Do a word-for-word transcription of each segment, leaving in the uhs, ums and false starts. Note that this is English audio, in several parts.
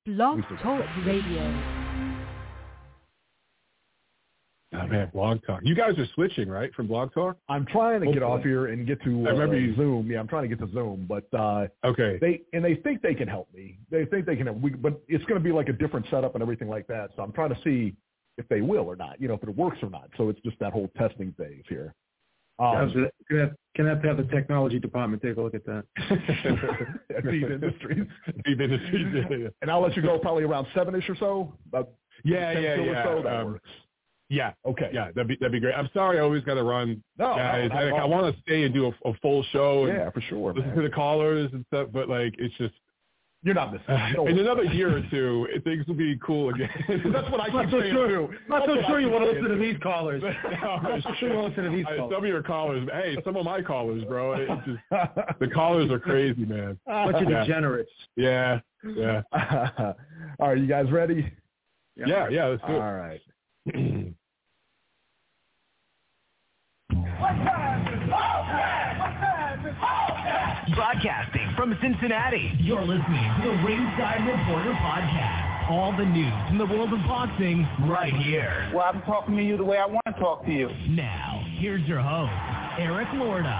Blog Talk Radio. Oh, man, Blog Talk. You guys are switching, right, from Blog Talk? I'm trying to Hopefully. get off here and get to uh, I remember you... Zoom. Yeah, I'm trying to get to Zoom, but uh, okay. They and they think they can help me. They think they can help me, but it's going to be like a different setup and everything like that. So I'm trying to see if they will or not. You know, if it works or not. So it's just that whole testing phase here. Um, yeah, gonna have, gonna have to have the technology department take a look at that. At Eve Industries. Eve Industries. Yeah, yeah. And I'll let you go probably around seven-ish or so. About yeah, yeah, yeah. Or so, that um, works. Yeah. Okay. Yeah, that'd be that'd be great. I'm sorry, I always got to run, no, guys. No, I, I want to stay and do a, a full show. And yeah, for sure. Listen man. to the callers and stuff, but like it's just you're not missing. Uh, in another year or two, things will be cool again. That's what I keep so saying sure. too. Not That's so sure you want to saying. listen to these callers. Not so sure you want to listen to these I, callers. Some of your callers, hey, some of my callers, bro. It's just the callers are crazy, man. Bunch of yeah. degenerates. Yeah, yeah. All right, you guys ready? Yeah, yeah. yeah let's do it. All right. Broadcasting from Cincinnati, you're listening to the Ringside Reporter Podcast. All the news in the world of boxing right here. Well, I'm talking to you the way I want to talk to you. Now, here's your host, Eric Lorda.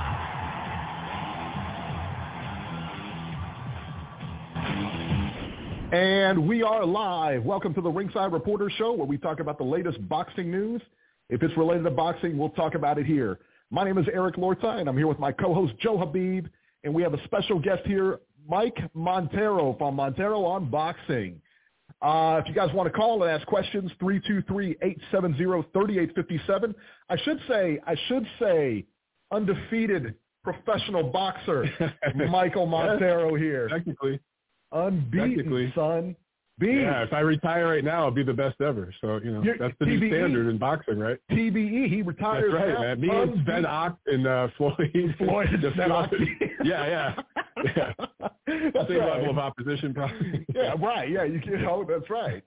And we are live. Welcome to the Ringside Reporter Show, where we talk about the latest boxing news. If it's related to boxing, we'll talk about it here. My name is Eric Lorta, and I'm here with my co-host, Joe Habib. And we have a special guest here, Mike Montero from Montero on Boxing. Uh, if you guys want to call and ask questions, three two three, eight seven zero, three eight five seven. I should say, I should say, undefeated professional boxer, Michael Montero here. Technically. Unbeaten, Technically. son. Beat. Yeah, if I retire right now, I'll be the best ever. So, you know, You're, that's the T B E. new standard in boxing, right? T B E, he retires That's right, now. man. Me and Sven Ock and uh, Floyd. Floyd and the Sven Ock. Yeah, yeah. yeah. That's Same right. level of opposition, probably. Yeah, right. Yeah, you can. Oh, that's right.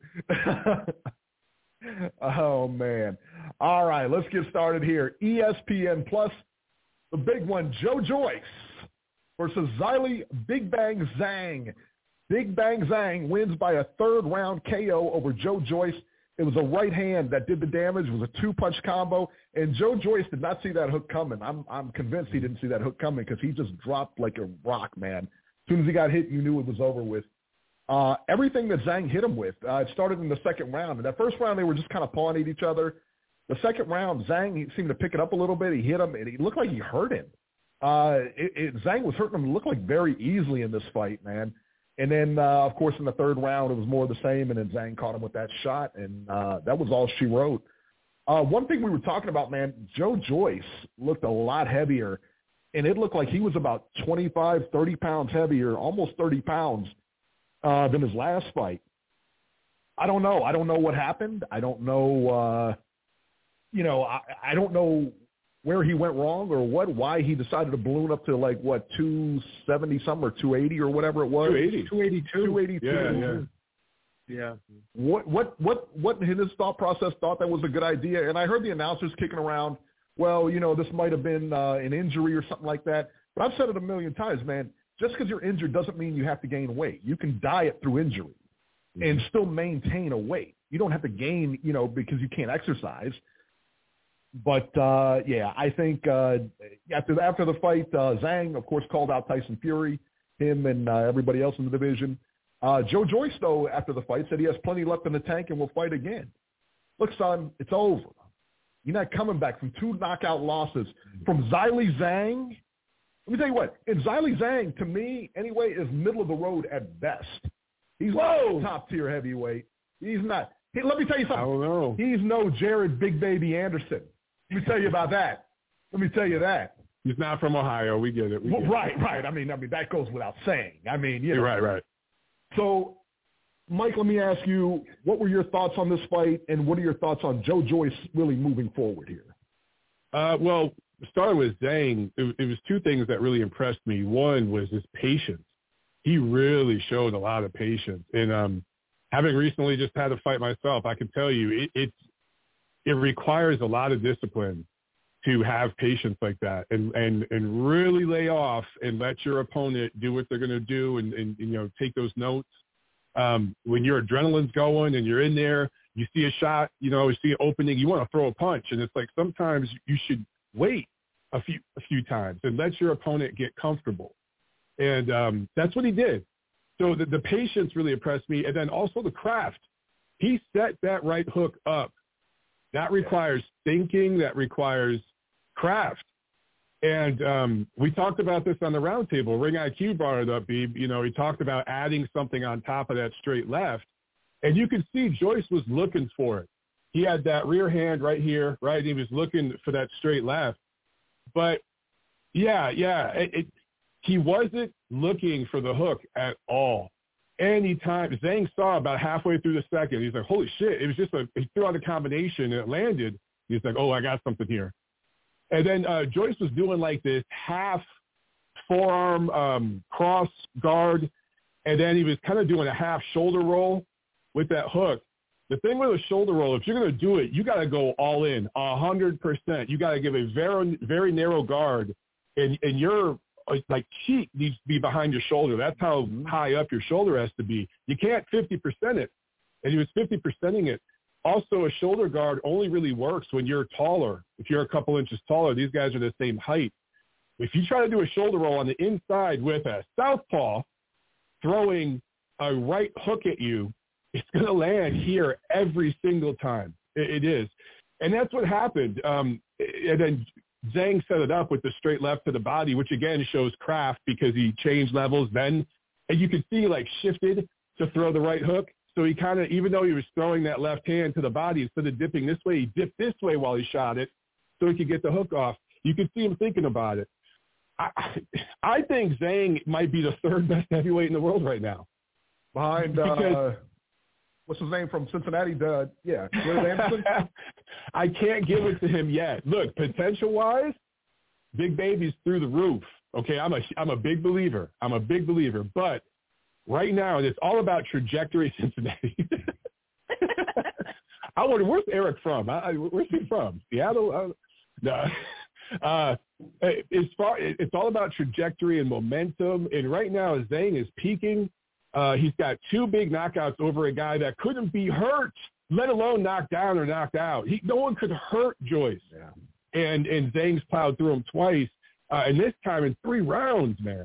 Oh, man. All right, let's get started here. E S P N Plus, the big one, Joe Joyce versus Zhilei Big Bang Zhang. Big Bang Zhang wins by a third-round K O over Joe Joyce. It was a right hand that did the damage. It was a two-punch combo, and Joe Joyce did not see that hook coming. I'm I'm convinced he didn't see that hook coming because he just dropped like a rock, man. As soon as he got hit, you knew it was over with. Uh, everything that Zhang hit him with, uh, it started in the second round. In that first round, they were just kind of pawing at each other. The second round, Zhang he seemed to pick it up a little bit. He hit him, and he looked like he hurt him. Uh, it, it, Zhang was hurting him. It looked like very easily in this fight, man. And then, uh, of course, in the third round, it was more of the same, and then Zhang caught him with that shot, and uh, that was all she wrote. Uh, one thing we were talking about, man, Joe Joyce looked a lot heavier, and it looked like he was about twenty-five, thirty pounds heavier, almost thirty pounds uh, than his last fight. I don't know. I don't know what happened. I don't know, uh, you know, I, I don't know where he went wrong or what, why he decided to balloon up to like, what, two seventy something or two eighty or whatever it was. two eighty. two eighty-two. two eighty-two. Yeah, yeah. Yeah. What, what, what, what in his thought process thought that was a good idea? And I heard the announcers kicking around, well, you know, this might have been uh, an injury or something like that. But I've said it a million times, man, just because you're injured doesn't mean you have to gain weight. You can diet through injury mm-hmm. and still maintain a weight. You don't have to gain, you know, because you can't exercise. But, uh, yeah, I think uh, after after the fight, uh, Zhang, of course, called out Tyson Fury, him and uh, everybody else in the division. Uh, Joe Joyce, though, after the fight, said he has plenty left in the tank and will fight again. Look, son, it's over. You're not coming back from two knockout losses from Zhilei Zhang. Let me tell you what, and Zhilei Zhang, to me, anyway, is middle of the road at best. He's Whoa. not top-tier heavyweight. He's not. Hey, let me tell you something. I don't know. He's no Jared Big Baby Anderson. Let me tell you about that. Let me tell you that. He's not from Ohio. We get it. We well, get right, it. right. I mean, I mean that goes without saying. I mean, you know. You're right, right. So, Mike, let me ask you, what were your thoughts on this fight, and what are your thoughts on Joe Joyce really moving forward here? Uh, well, starting with Zhang, it, it was two things that really impressed me. One was his patience. He really showed a lot of patience. And um, having recently just had a fight myself, I can tell you it, it's it requires a lot of discipline to have patience like that and, and, and really lay off and let your opponent do what they're going to do and, and, you know, take those notes Um, when your adrenaline's going and you're in there, you see a shot, you know, you see an opening, you want to throw a punch. And it's like sometimes you should wait a few a few times and let your opponent get comfortable. And um, that's what he did. So the, the patience really impressed me. And then also the craft. He set that right hook up. That requires thinking. That requires craft. And um, we talked about this on the roundtable. Ring I Q brought it up, Beeb. You know, he talked about adding something on top of that straight left. And you could see Joyce was looking for it. He had that rear hand right here, right? He was looking for that straight left. But, yeah, yeah, it, it, he wasn't looking for the hook at all. Anytime Zhang saw about halfway through the second, he's like, holy shit. It was just a, he threw out a combination and it landed. He's like, oh, I got something here. And then uh, Joyce was doing like this half forearm um, cross guard, and then he was kind of doing a half shoulder roll with that hook. The thing with a shoulder roll, if you're going to do it, you got to go all in, one hundred percent. You got to give a very, very narrow guard, and, and your like cheek needs to be behind your shoulder. That's how high up your shoulder has to be. You can't fifty percent it, and he was fifty percenting it. Also, a shoulder guard only really works when you're taller. If you're a couple inches taller, these guys are the same height. If you try to do a shoulder roll on the inside with a southpaw throwing a right hook at you, it's going to land here every single time. It, it is. And that's what happened. Um, and then Zhang set it up with the straight left to the body, which, again, shows craft because he changed levels then. And you could see, like, shifted to throw the right hook. So he kind of, even though he was throwing that left hand to the body, instead of dipping this way, he dipped this way while he shot it so he could get the hook off. You could see him thinking about it. I, I think Zhang might be the third best heavyweight in the world right now. Behind, uh, what's his name from Cincinnati? Uh, yeah, Anderson? I can't give it to him yet. Look, potential-wise, Big Baby's through the roof. Okay, I'm a, I'm a big believer. I'm a big believer. But right now, it's all about trajectory, Cincinnati. I wonder, where's Eric from? I, I, where's he from? Seattle? Uh, no. Uh, as far, it's all about trajectory and momentum. And right now, Zhang is peaking. Uh, he's got two big knockouts over a guy that couldn't be hurt, let alone knocked down or knocked out. He, no one could hurt Joyce. Yeah. And and Zhang's plowed through him twice, uh, and this time in three rounds, man.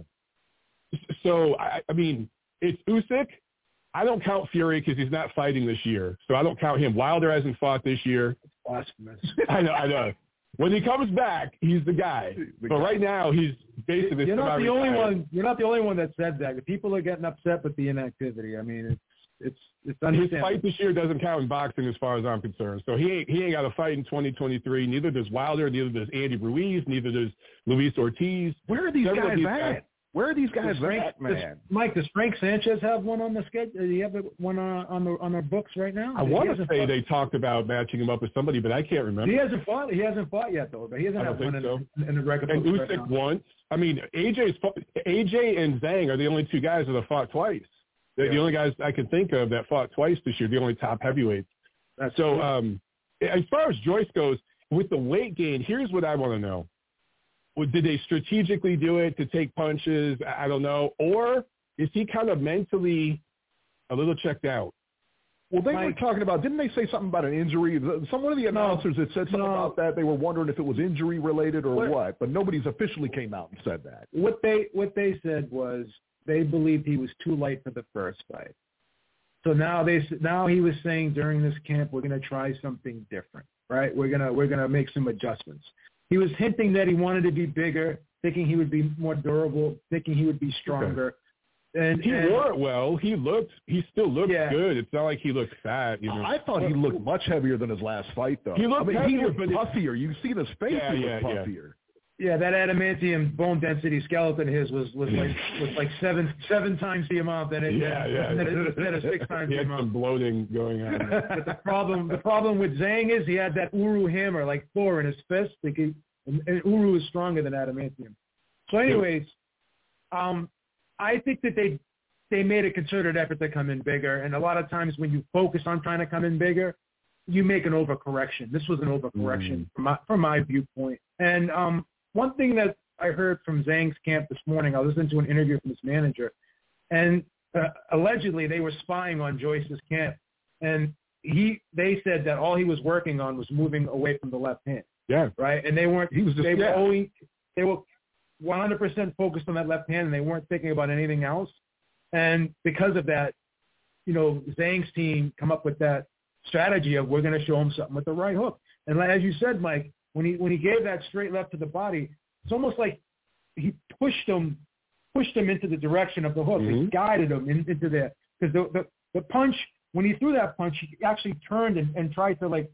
So, I, I mean, it's Usyk. I don't count Fury because he's not fighting this year, so I don't count him. Wilder hasn't fought this year. Blasphemous. I know, I know. When he comes back, he's the guy. The but guy. Right now, he's basically. You're not the only one. You're not the only one that said that. The people are getting upset with the inactivity. I mean, it's it's it's understandable. His fight this year doesn't count in boxing, as far as I'm concerned. So he ain't he ain't got a fight in twenty twenty-three. Neither does Wilder. Neither does Andy Ruiz. Neither does Luis Ortiz. Where are these Several guys these at? Guys, Where are these guys Frank, at, man? Does, Mike, does Frank Sanchez have one on the schedule? Do you have one on, on the on their books right now? I want to say fought? They talked about matching him up with somebody, but I can't remember. He hasn't fought. He hasn't fought yet, though. But he hasn't had one in, so. in the record and books Usyk right once. I mean, A J's A J and Zhang are the only two guys that have fought twice. They're yeah. the only guys I can think of that fought twice this year. The only top heavyweights. That's so, um, as far as Joyce goes, with the weight gain, here's what I want to know. Did they strategically do it to take punches? I don't know. Or is he kind of mentally a little checked out? Well, they Mike, were talking about, didn't they say something about an injury? Some one of the announcers had said something no. about that. They were wondering if it was injury related or what, what, but nobody's officially came out and said that. What they what they said was they believed he was too light for the first fight. So now they now he was saying during this camp we're going to try something different, right? We're gonna we're gonna make some adjustments. He was hinting that he wanted to be bigger, thinking he would be more durable, thinking he would be stronger. Okay. And he and, wore it well. He looked. He still looked yeah. good. It's not like he looked fat. You know. I thought he looked much heavier than his last fight, though. He looked. I mean, heavier, he looked but puffier. You see his face. Yeah, he yeah, looked puffier. Yeah. yeah, that adamantium bone density skeleton of his was was like was like seven seven times the amount that it. Yeah, yeah. That it, that it six times he the had amount. some bloating going on. But the problem the problem with Zhang is he had that Uru hammer like Thor in his fist. Like he, And, and Uru is stronger than adamantium. So anyways, um, I think that they they made a concerted effort to come in bigger. And a lot of times when you focus on trying to come in bigger, you make an overcorrection. This was an overcorrection mm. from, my, from my viewpoint. And um, one thing that I heard from Zhang's camp this morning, I listened to an interview from his manager. And uh, allegedly they were spying on Joyce's camp, and he they said that all he was working on was moving away from the left hand. Yeah. Right, and they weren't. He was just, they yeah. were only they were one hundred percent focused on that left hand, and they weren't thinking about anything else. And because of that, you know, Zhang's team come up with that strategy of we're going to show him something with the right hook. And as you said, Mike, when he when he gave that straight left to the body, it's almost like he pushed him pushed him into the direction of the hook. Mm-hmm. He guided him in, into there because the, the the punch, when he threw that punch, he actually turned and, and tried to like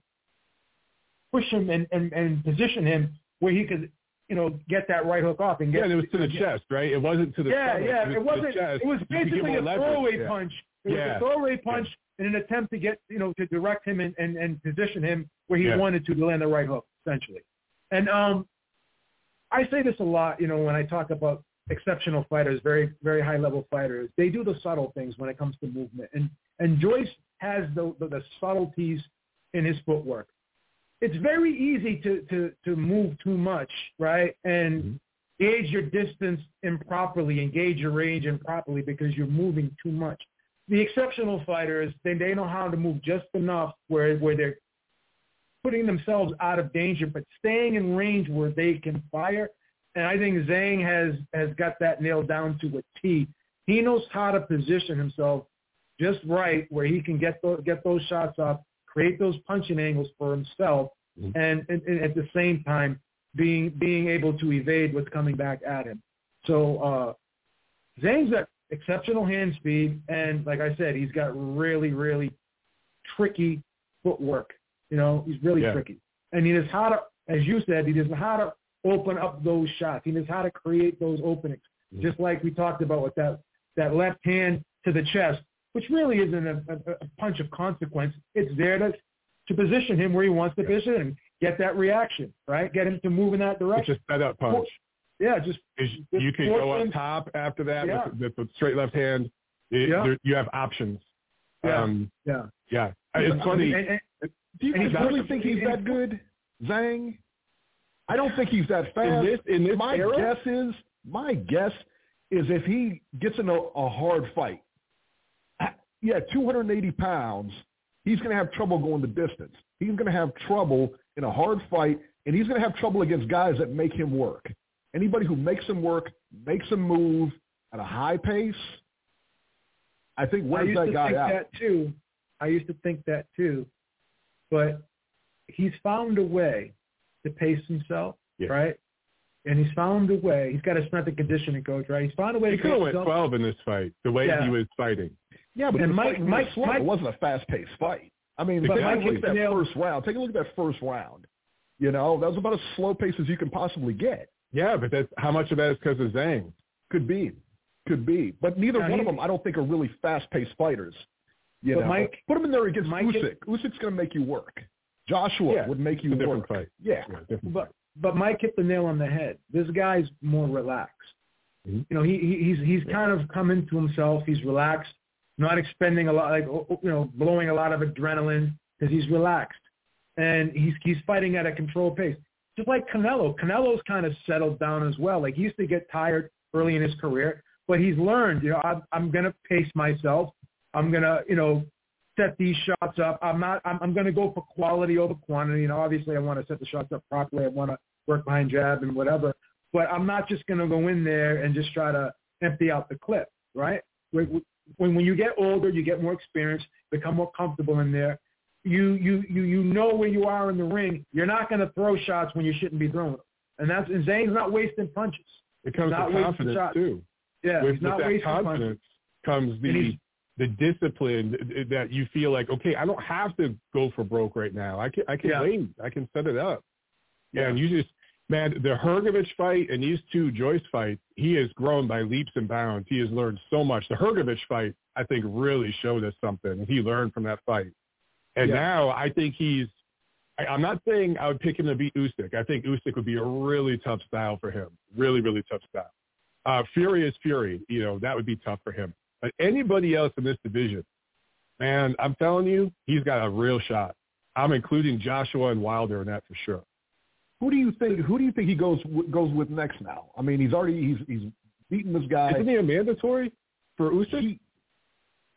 push him and, and, and position him where he could, you know, get that right hook off and get. Yeah, and it was to the chest, right? It wasn't to the yeah, stomach. yeah. It, was it wasn't. chest. It was basically a throwaway yeah. punch. It was yeah. a throwaway punch yeah. in an attempt to get, you know, to direct him and, and, and position him where he yeah. wanted to to land the right hook, essentially. And um, I say this a lot, you know, when I talk about exceptional fighters, very, very high-level fighters. They do the subtle things when it comes to movement. And and Joyce has the, the, the subtleties in his footwork. It's very easy to, to, to move too much, right, and mm-hmm. gauge your distance improperly and gauge your range improperly because you're moving too much. The exceptional fighters, they, they know how to move just enough where, where they're putting themselves out of danger but staying in range where they can fire. And I think Zhang has, has got that nailed down to a T. He knows how to position himself just right where he can get those, get those shots off, create those punching angles for himself, mm-hmm. and, and, and at the same time being being able to evade what's coming back at him. So uh, Zhang's got exceptional hand speed, and like I said, he's got really, really tricky footwork. You know, he's really yeah. tricky. And he knows how to, as you said, he knows how to open up those shots. He knows how to create those openings, mm-hmm. just like we talked about with that, that left hand to the chest, which really isn't a, a, a punch of consequence. It's there to to position him where he wants to position him, get that reaction, right? Get him to move in that direction. It's a set-up punch. Yeah, just, just you can go up him. top after that yeah. with, with the straight left hand. It, yeah. there, you have options. Yeah, um, yeah. yeah. It's funny. And, and, do you guys really think he's that good, Zhang? I don't think he's that fast. In this, in this my era? guess is, my guess is if he gets in a, a hard fight, yeah, two hundred eighty pounds, he's going to have trouble going the distance. He's going to have trouble in a hard fight, and he's going to have trouble against guys that make him work. Anybody who makes him work, makes him move at a high pace, I think wears that guy out. I used to think that too. I used to think that too. But he's found a way to pace himself, yeah. right? And he's found a way. He's got a strength and conditioning coach, right? He's found a way he to pace pace himself. He could have went twelve in this fight, the way yeah. he was fighting. Yeah, but and Mike, Mike, Mike, slow. Mike, it wasn't a fast-paced fight. I mean, but take Mike a look at that nailed, first round. Take a look at that first round. You know, that was about as slow pace as you can possibly get. Yeah, but that's how much of that is because of Zhang? Could be, could be. But neither now one he, of them, I don't think, are really fast-paced fighters. You but know, Mike, put him in there against Mike Usyk. Usyk's going to make you work. Joshua yeah, would make you it's a different work. Fight. Yeah, yeah different but fight. but Mike hit the nail on the head. This guy's more relaxed. Mm-hmm. You know, he, he he's he's yeah. kind of come into himself. He's relaxed, not expending a lot, like you know, blowing a lot of adrenaline because he's relaxed, and he's he's fighting at a controlled pace. Just like Canelo. Canelo's kind of settled down as well. Like he used to get tired early in his career, but he's learned. You know, I'm, I'm going to pace myself. I'm going to, you know, set these shots up. I'm not. I'm, I'm going to go for quality over quantity. You know, obviously I want to set the shots up properly. I want to work behind jab and whatever. But I'm not just going to go in there and just try to empty out the clip, right? When when you get older, you get more experience, become more comfortable in there. You you you you know where you are in the ring. You're not going to throw shots when you shouldn't be throwing them, and that's and Zhang's not wasting punches. It comes with confidence too. Yeah, with, he's not with that wasting confidence punches. comes the the discipline that you feel like, okay, I don't have to go for broke right now. I can I can yeah. wait. I can set it up. Yeah, yeah, and you just man, the Hrgovic fight and these two Joyce fights, he has grown by leaps and bounds. He has learned so much. The Hrgovic fight, I think, really showed us something, and he learned from that fight. And yeah. now I think he's I, I'm not saying I would pick him to beat Usyk. I think Usyk would be a really tough style for him. Really, really tough style. Uh, Fury is Fury. You know, that would be tough for him. But anybody else in this division, man, I'm telling you, he's got a real shot. I'm including Joshua and Wilder in that for sure. Who do you think? Who do you think he goes goes with next now? I mean, he's already he's he's beaten this guy. Isn't he a mandatory for Usyk? He,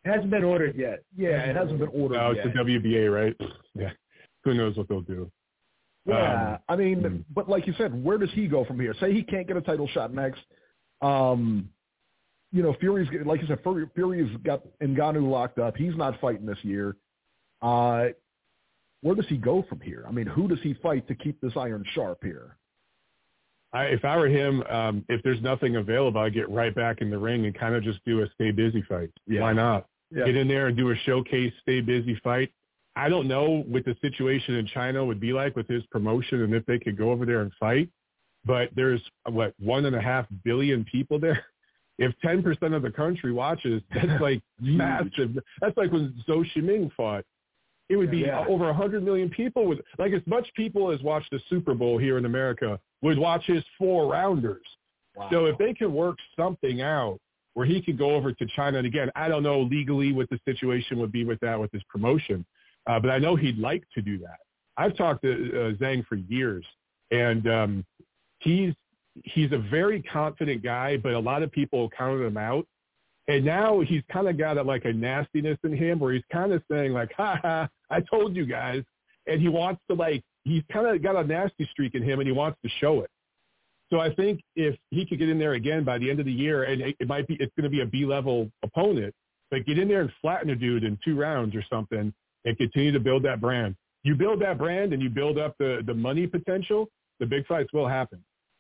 hasn't been ordered yet. Yeah, it hasn't been ordered no, yet. it's the W B A, right? Yeah. Who knows what they'll do? Yeah, um, I mean, hmm. but like you said, where does he go from here? Say he can't get a title shot next. Um, you know, Fury's, like you said, Fury, Fury's got Ngannou locked up. He's not fighting this year. Uh, where does he go from here? I mean, who does he fight to keep this iron sharp here? I, if I were him, um, if there's nothing available, I'd get right back in the ring and kind of just do a stay busy fight. Yeah. Why not? Yeah. Get in there and do a showcase, stay busy fight. I don't know what the situation in China would be like with his promotion and if they could go over there and fight, but there's, what, one and a half billion people there? If ten percent of the country watches, that's like massive. That's like when Zhou Shiming fought. It would be Yeah. over one hundred million people, with like as much people as watch the Super Bowl here in America would watch his four-rounders. Wow. So if they could work something out where he could go over to China, and again, I don't know legally what the situation would be with that with his promotion, uh, but I know he'd like to do that. I've talked to uh, Zhang for years, and um, he's he's a very confident guy, but a lot of people counted him out. And now he's kind of got a, like a nastiness in him where he's kind of saying like, ha ha, I told you guys. And he wants to like, he's kind of got a nasty streak in him and he wants to show it. So I think if he could get in there again by the end of the year, and it, it might be, it's going to be a B-level opponent, but get in there and flatten a dude in two rounds or something and continue to build that brand. You build that brand and you build up the, the money potential, the big fights will happen.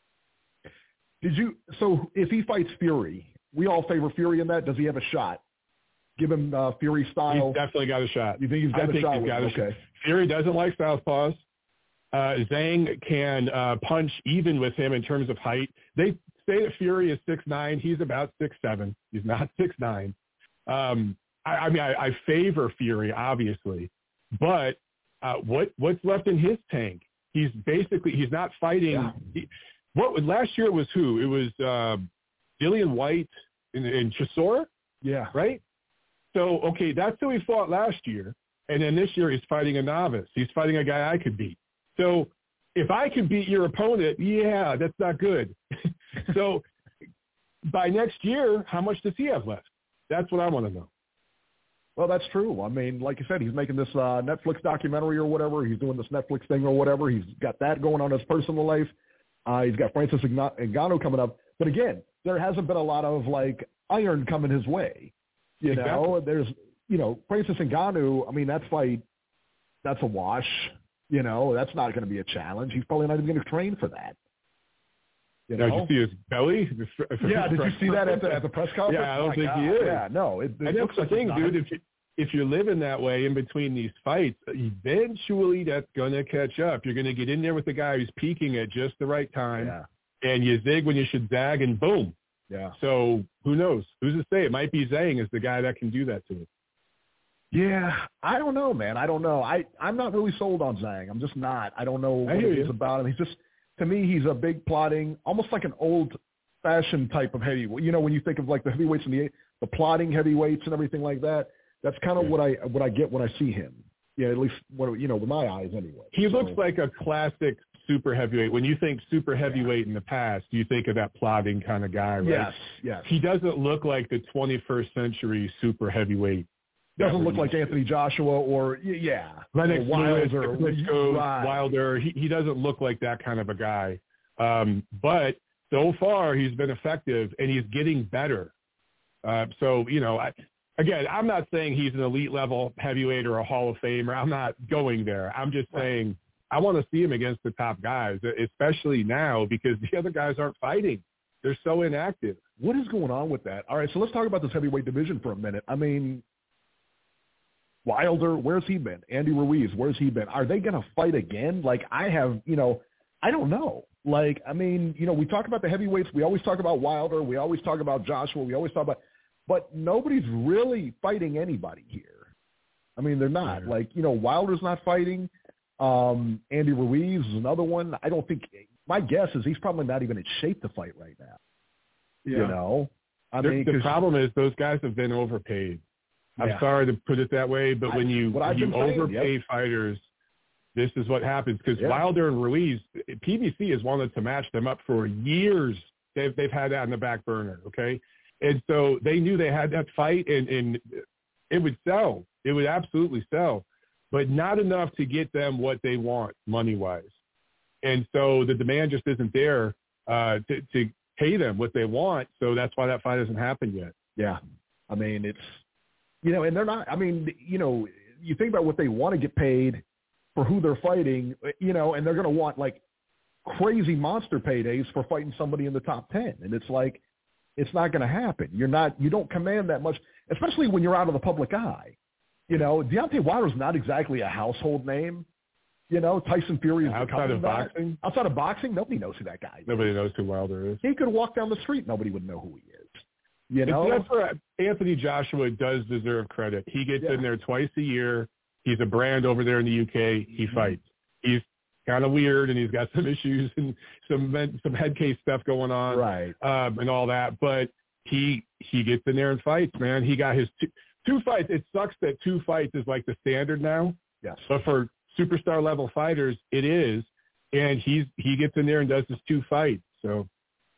Did you? So if he fights Fury, we all favor Fury in that. Does he have a shot? Give him uh, Fury style. He's definitely got a shot. You think he's got I a think shot? He's got a okay. shot. Fury doesn't like southpaws. Uh, Zhang can uh, punch even with him in terms of height. They say that Fury is six nine. He's about six seven. He's not six nine. Um, I, I mean, I, I favor Fury, obviously. But uh, what what's left in his tank? He's basically, he's not fighting. Yeah. He, what last year it was who? It was uh, Dillian White and, and Chisora, Yeah. right? So, okay, that's who he fought last year. And then this year he's fighting a novice. He's fighting a guy I could beat. So if I can beat your opponent, yeah, that's not good. So by next year, how much does he have left? That's what I want to know. Well, that's true. I mean, like you said, he's making this uh, Netflix documentary or whatever. He's doing this Netflix thing or whatever. He's got that going on in his personal life. Uh, he's got Francis Ngannou coming up. But again, there hasn't been a lot of, like, iron coming his way. You Exactly. know, there's, you know, Francis Ngannou, I mean, that fight, that's a wash. You know, that's not going to be a challenge. He's probably not even going to train for that. You Now, know? did you see his belly? Yeah, did you see that at the, at the press conference? Yeah, I don't My think God. he is. Yeah, no. It, it And looks that's the like thing, it's dude. not. If you, if you're living that way in between these fights, eventually that's going to catch up. You're going to get in there with the guy who's peaking at just the right time, Yeah, and you zig when you should zag, and boom. yeah. So who knows? Who's to say? It might be Zhang is the guy that can do that to him. Yeah, I don't know, man. I don't know. I, I'm not really sold on Zhang. I'm just not. I don't know I what hear it is you. about him. He's just, to me, he's a big plotting, almost like an old-fashioned type of heavyweight. You know, when you think of like the heavyweights and the the plotting heavyweights and everything like that, that's kind of Yeah. what I what I get when I see him. Yeah, at least what you know with my eyes anyway. He So, looks like a classic super heavyweight. When you think super heavyweight in the past, you think of that plodding kind of guy, right? yes, yes. He doesn't look like the twenty-first century super heavyweight. doesn't that look we're like used Anthony Joshua or y- yeah, Lennox or Lewis, Wilder. Klitschko, Right. Wilder. He, he doesn't look like that kind of a guy. Um, but so far, he's been effective, and he's getting better. Uh, so, you know, I, again, I'm not saying he's an elite level heavyweight or a Hall of Famer. I'm not going there. I'm just saying I want to see him against the top guys, especially now because the other guys aren't fighting. They're so inactive. What is going on with that? All right, so let's talk about this heavyweight division for a minute. I mean, Wilder, where's he been? Andy Ruiz, where's he been? Are they going to fight again? Like, I have, you know, I don't know. Like, I mean, you know, we talk about the heavyweights. We always talk about Wilder. We always talk about Joshua. We always talk about, but nobody's really fighting anybody here. I mean, they're not. Yeah. Like, you know, Wilder's not fighting. Um, Andy Ruiz is another one. I don't think, my guess is he's probably not even in shape to fight right now. Yeah. You know? I The, mean, the 'cause- problem is those guys have been overpaid. I'm Yeah. sorry to put it that way, but I- when you what I've when you been saying, overpay yep. fighters, this is what happens. Because Yeah. Wilder and Ruiz, P B C has wanted to match them up for years. They've they've had that in the back burner, okay? And so they knew they had that fight, and, and it would sell. It would absolutely sell, but not enough to get them what they want money-wise. And so the demand just isn't there uh, to, to pay them what they want. So that's why that fight hasn't happened yet. Yeah. I mean, it's, you know, and they're not, I mean, you know, you think about what they want to get paid for who they're fighting, you know, and they're going to want like crazy monster paydays for fighting somebody in the top ten. And it's like, it's not going to happen. You're not, you don't command that much, especially when you're out of the public eye. You know, Deontay Wilder's not exactly a household name. You know, Tyson Fury is outside of that. boxing. Outside of boxing, nobody knows who that guy is. Nobody knows who Wilder is. He could walk down the street, nobody would know who he is. You know, that's where Anthony Joshua does deserve credit. He gets yeah. in there twice a year. He's a brand over there in the U K. He mm-hmm. fights. He's kind of weird, and he's got some issues and some some head case stuff going on, right, um, and all that. But he he gets in there and fights, man. He got his two, two fights. It sucks that two fights is like the standard now. Yes, but for superstar level fighters, it is, and he's he gets in there and does his two fights. So,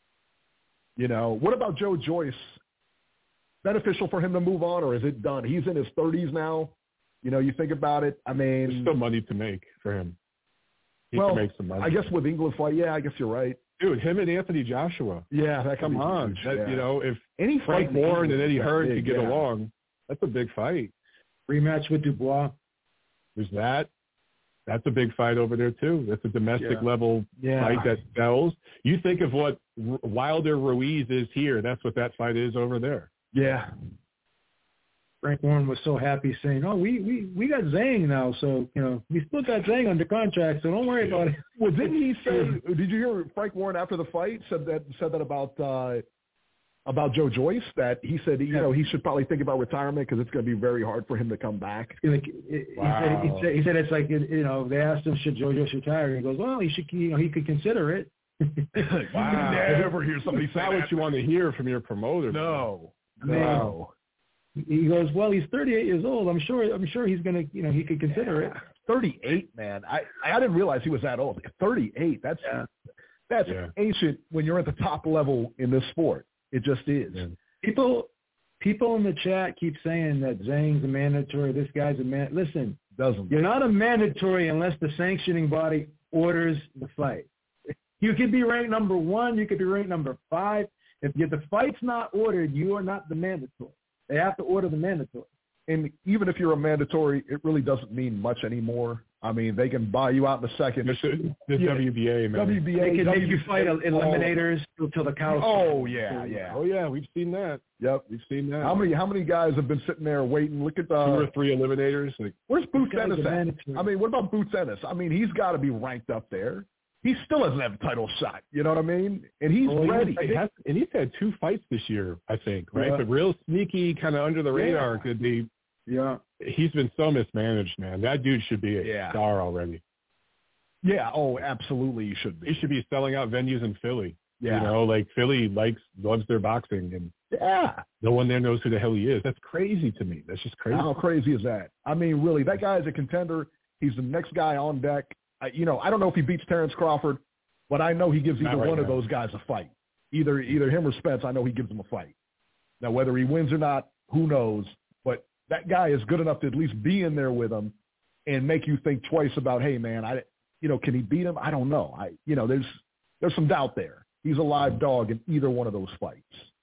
you know, what about Joe Joyce? Beneficial for him to move on, or is it done? He's in his thirties now. You know, you think about it. I mean, there's still money to make for him. He well, can make some money. I guess with England fight, yeah, I guess you're right. Dude, him and Anthony Joshua. Yeah, that come on. Huge, that, yeah. You know, if any Frank Warren and Eddie Hearn could get yeah. along, that's a big fight. Rematch with Dubois. There's that. That's a big fight over there too. That's a domestic yeah. level yeah. fight that sells. You think of what Wilder Ruiz is here. That's what that fight is over there. Yeah. Frank Warren was so happy saying, oh, we, we, we got Zhang now, so, you know, we still got Zhang under contract, so don't worry yeah. about it. Well, didn't he say, did you hear Frank Warren after the fight said that said that about uh, about Joe Joyce, that he said, you yeah. know, he should probably think about retirement because it's going to be very hard for him to come back. Like, it, wow. he, said, he, said, he said it's like, you know, they asked him, should Joe Joyce retire? He goes, well, he should, you know, he could consider it. Wow. You never hear somebody say not that. what you want to hear from your promoter. No. No. He goes, well, he's thirty-eight years old. I'm sure. I'm sure he's gonna, you know, he could consider yeah. it. thirty-eight, man. I I didn't realize he was that old. thirty-eight. That's yeah. that's yeah. ancient when you're at the top level in this sport. It just is. Yeah. People, people in the chat keep saying that Zhang's a mandatory. This guy's a man. Listen, doesn't you're not a mandatory unless the sanctioning body orders the fight. You could be ranked number one. You could be ranked number five. If you, the fight's not ordered, you are not the mandatory. They have to order the mandatory. And even if you're a mandatory, it really doesn't mean much anymore. I mean, they can buy you out in a second. The, the yeah. W B A, man. W B A. They can W B A, make you fight eliminators till the cows. Oh, yeah, yeah. Oh, yeah, we've seen that. Yep. We've seen that. How many How many guys have been sitting there waiting? Look at the... Two or three eliminators. Like, where's Boots Ennis at? I mean, what about Boots Ennis? I mean, he's got to be ranked up there. He still doesn't have a title shot. You know what I mean? And he's well, ready. He has, and he's had two fights this year, I think, right? Yeah. But real sneaky, kind of under the radar. Yeah. Could be. Yeah. He's been so mismanaged, man. That dude should be a yeah. star already. Yeah. Oh, absolutely. He should be. He should be selling out venues in Philly. Yeah. You know, like Philly likes, loves their boxing, and yeah, no one there knows who the hell he is. That's crazy to me. That's just crazy. How crazy is that? I mean, really, that guy is a contender. He's the next guy on deck. I, you know, I don't know if he beats Terrence Crawford, but I know he gives Not either right one now. of those guys a fight. Either either him or Spence, I know he gives them a fight. Now, whether he wins or not, who knows? But that guy is good enough to at least be in there with him and make you think twice about, hey, man, I, you know, can he beat him? I don't know. I, you know, there's there's some doubt there. He's a live dog in either one of those fights.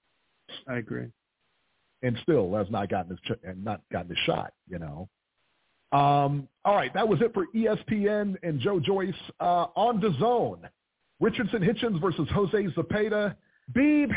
I agree. And still has not gotten his ch- and not gotten his shot. You know. Um, all right, that was it for E S P N and Joe Joyce. Uh, on D A Z N, Richardson Hitchens versus Jose Zepeda. Beeb,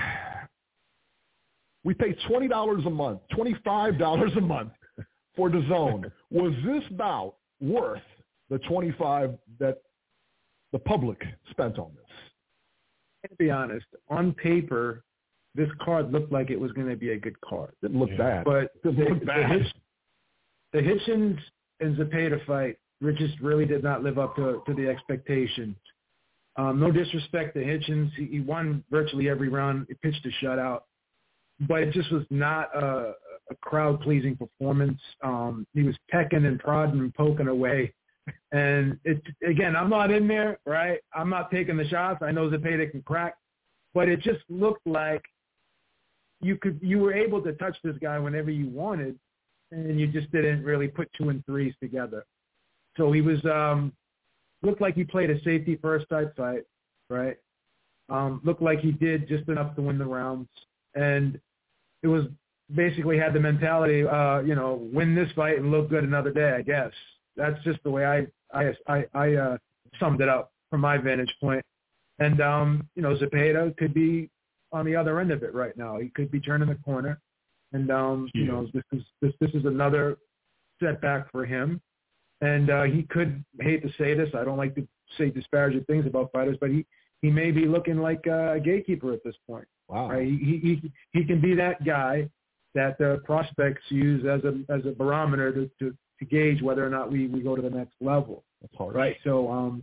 we pay twenty dollars a month, twenty-five dollars a month for D A Z N. Was this bout worth the twenty-five that the public spent on this? To be honest, on paper, this card looked like it was going to be a good card. Didn't look Yeah. bad. But Didn't the, look the, bad. Hitch, the Hitchens and Zepeda fight, Richards really did not live up to, to the expectations. Um, no disrespect to Hitchens. He, he won virtually every round. He pitched a shutout. But it just was not a, a crowd-pleasing performance. Um, he was pecking and prodding and poking away. And, it again, I'm not in there, right? I'm not taking the shots. I know Zepeda can crack. But it just looked like you could you were able to touch this guy whenever you wanted. and you just didn't really put two and threes together. So he was um, looked like he played a safety first type fight, right? Um, looked like he did just enough to win the rounds, and it was basically had the mentality, uh, you know, win this fight and look good another day. I guess that's just the way I I I, I uh, summed it up from my vantage point. And um, you know, Zepeda could be on the other end of it right now. He could be turning the corner, and um, you know, this is this this is another setback for him. And uh, he could, hate to say this, I don't like to say disparaging things about fighters, but he, he may be looking like a gatekeeper at this point. Wow. Right? He, he he can be that guy that the prospects use as a as a barometer to, to, to gauge whether or not we, we go to the next level. That's hard. Right. So um,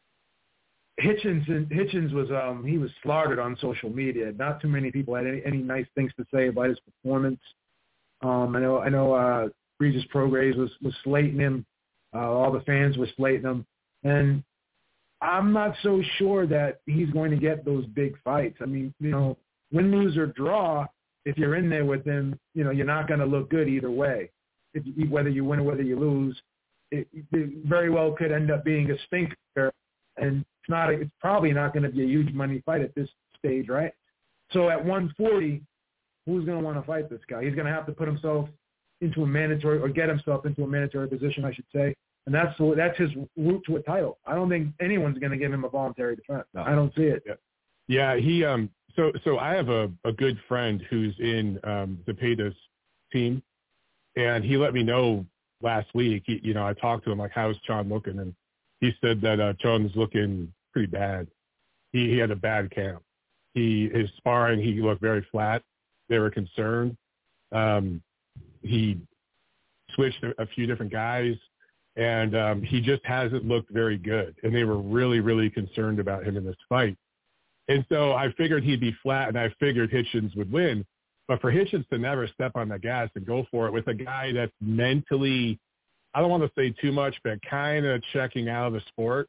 Hitchens Hitchens was um, he was slaughtered on social media. Not too many people had any, any nice things to say about his performance. Um, I know I know uh, Regis Prograis was was slating him. Uh, all the fans were slating him, and I'm not so sure that he's going to get those big fights. I mean, you know, win, lose, or draw, if you're in there with him, you know, you're not going to look good either way. If you, whether you win or whether you lose, it, it very well could end up being a stinker, and it's not. It's probably not going to be a huge money fight at this stage, right? So at one forty, who's going to want to fight this guy? He's going to have to put himself into a mandatory, or get himself into a mandatory position, I should say. And that's that's his route to a title. I don't think anyone's going to give him a voluntary defense. No. I don't see it. Yeah, yeah he. Um. So so I have a, a good friend who's in um, Zepeda's team, and he let me know last week. He, you know, I talked to him like, "How's Sean looking?" And he said that uh, Sean's looking pretty bad. He he had a bad camp. He his sparring, he looked very flat. They were concerned. Um, he switched a, a few different guys. And um, he just hasn't looked very good. And they were really, really concerned about him in this fight. And so I figured he'd be flat, and I figured Hitchens would win. But for Hitchens to never step on the gas and go for it with a guy that's mentally, I don't want to say too much, but kind of checking out of the sport,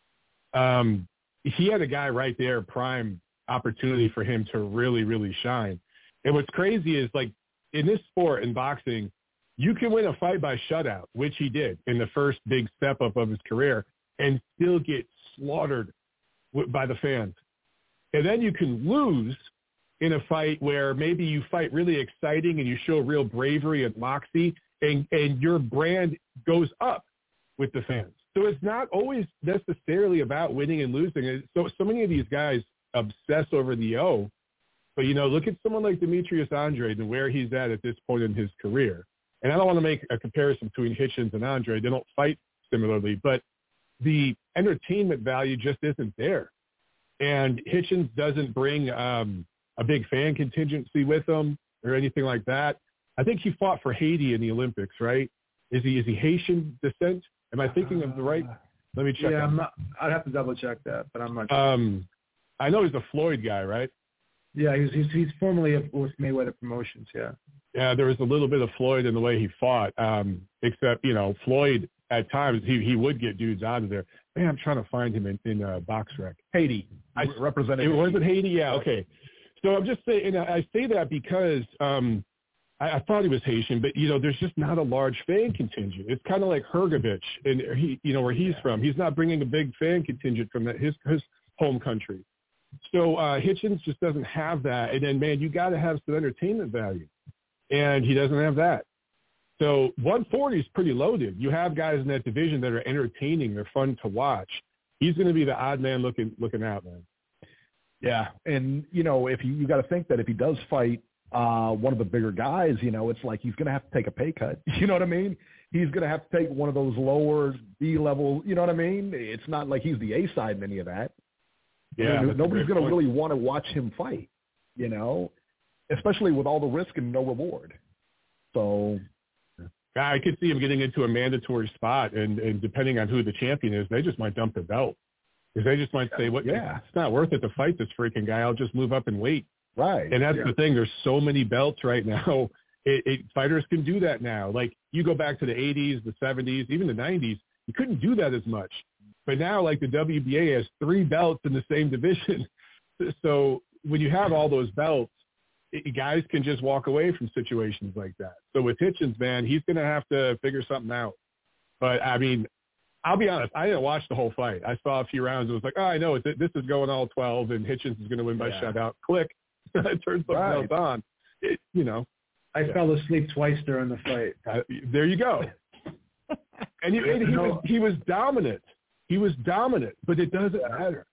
um, he had a guy right there, prime opportunity for him to really, really shine. And what's crazy is, like, in this sport, in boxing, you can win a fight by shutout, which he did in the first big step up of his career, and still get slaughtered by the fans. And then you can lose in a fight where maybe you fight really exciting and you show real bravery and moxie, and, and your brand goes up with the fans. So it's not always necessarily about winning and losing. So, so many of these guys obsess over the O, but, you know, look at someone like Demetrius Andrade and where he's at at this point in his career. And I don't want to make a comparison between Hitchens and Andre. They don't fight similarly, but the entertainment value just isn't there. And Hitchens doesn't bring um, a big fan contingency with him or anything like that. I think he fought for Haiti in the Olympics, right? Is he is he Haitian descent? Am I thinking of the right? Let me check. Yeah, I'm not, I'd have to double check that, but I'm not sure. Um, I know he's a Floyd guy, right? Yeah, he's he's, he's formerly with Mayweather Promotions, yeah. Yeah, there was a little bit of Floyd in the way he fought, um, except, you know, Floyd, at times, he, he would get dudes out of there. Man, I'm trying to find him in, in uh, BoxRec. Haiti. I represented It was it Haiti? Yeah, okay. So I'm just saying, and I say that because um, I, I thought he was Haitian, but, you know, there's just not a large fan contingent. It's kind of like Hergovich, and he, you know, where he's yeah. from. He's not bringing a big fan contingent from the, his, his home country. So uh, Hitchens just doesn't have that. And then, man, you got to have some entertainment value. And he doesn't have that. So one forty is pretty loaded. You have guys in that division that are entertaining. They're fun to watch. He's going to be the odd man looking looking out, man. Yeah, and, you know, if you, you got to think that if he does fight uh, one of the bigger guys, you know, it's like he's going to have to take a pay cut. You know what I mean? He's going to have to take one of those lower B-level, you know what I mean? It's not like he's the A-side in any of that. Yeah, I mean, nobody's going to really want to watch him fight, you know? Especially with all the risk and no reward. So I could see him getting into a mandatory spot, and, and depending on who the champion is, they just might dump the belt. Because they just might say, "What? Yeah. It's not worth it to fight this freaking guy. I'll just move up and wait." Right. And that's yeah. the thing. There's so many belts right now. It, it, fighters can do that now. Like, you go back to the eighties, the seventies, even the nineties, you couldn't do that as much. But now, like, the W B A has three belts in the same division. So when you have all those belts, it, guys can just walk away from situations like that. So with Hitchens, man, he's going to have to figure something out. But, I mean, I'll be honest, I didn't watch the whole fight. I saw a few rounds. It was like, oh, I know, this is going all twelve, and Hitchens is going to win by yeah. shutout. Click. It turns something right. else on. It, you know. I yeah. fell asleep twice during the fight. Uh, there you go. And, he, and he, was, he was dominant. He was dominant, but it doesn't matter.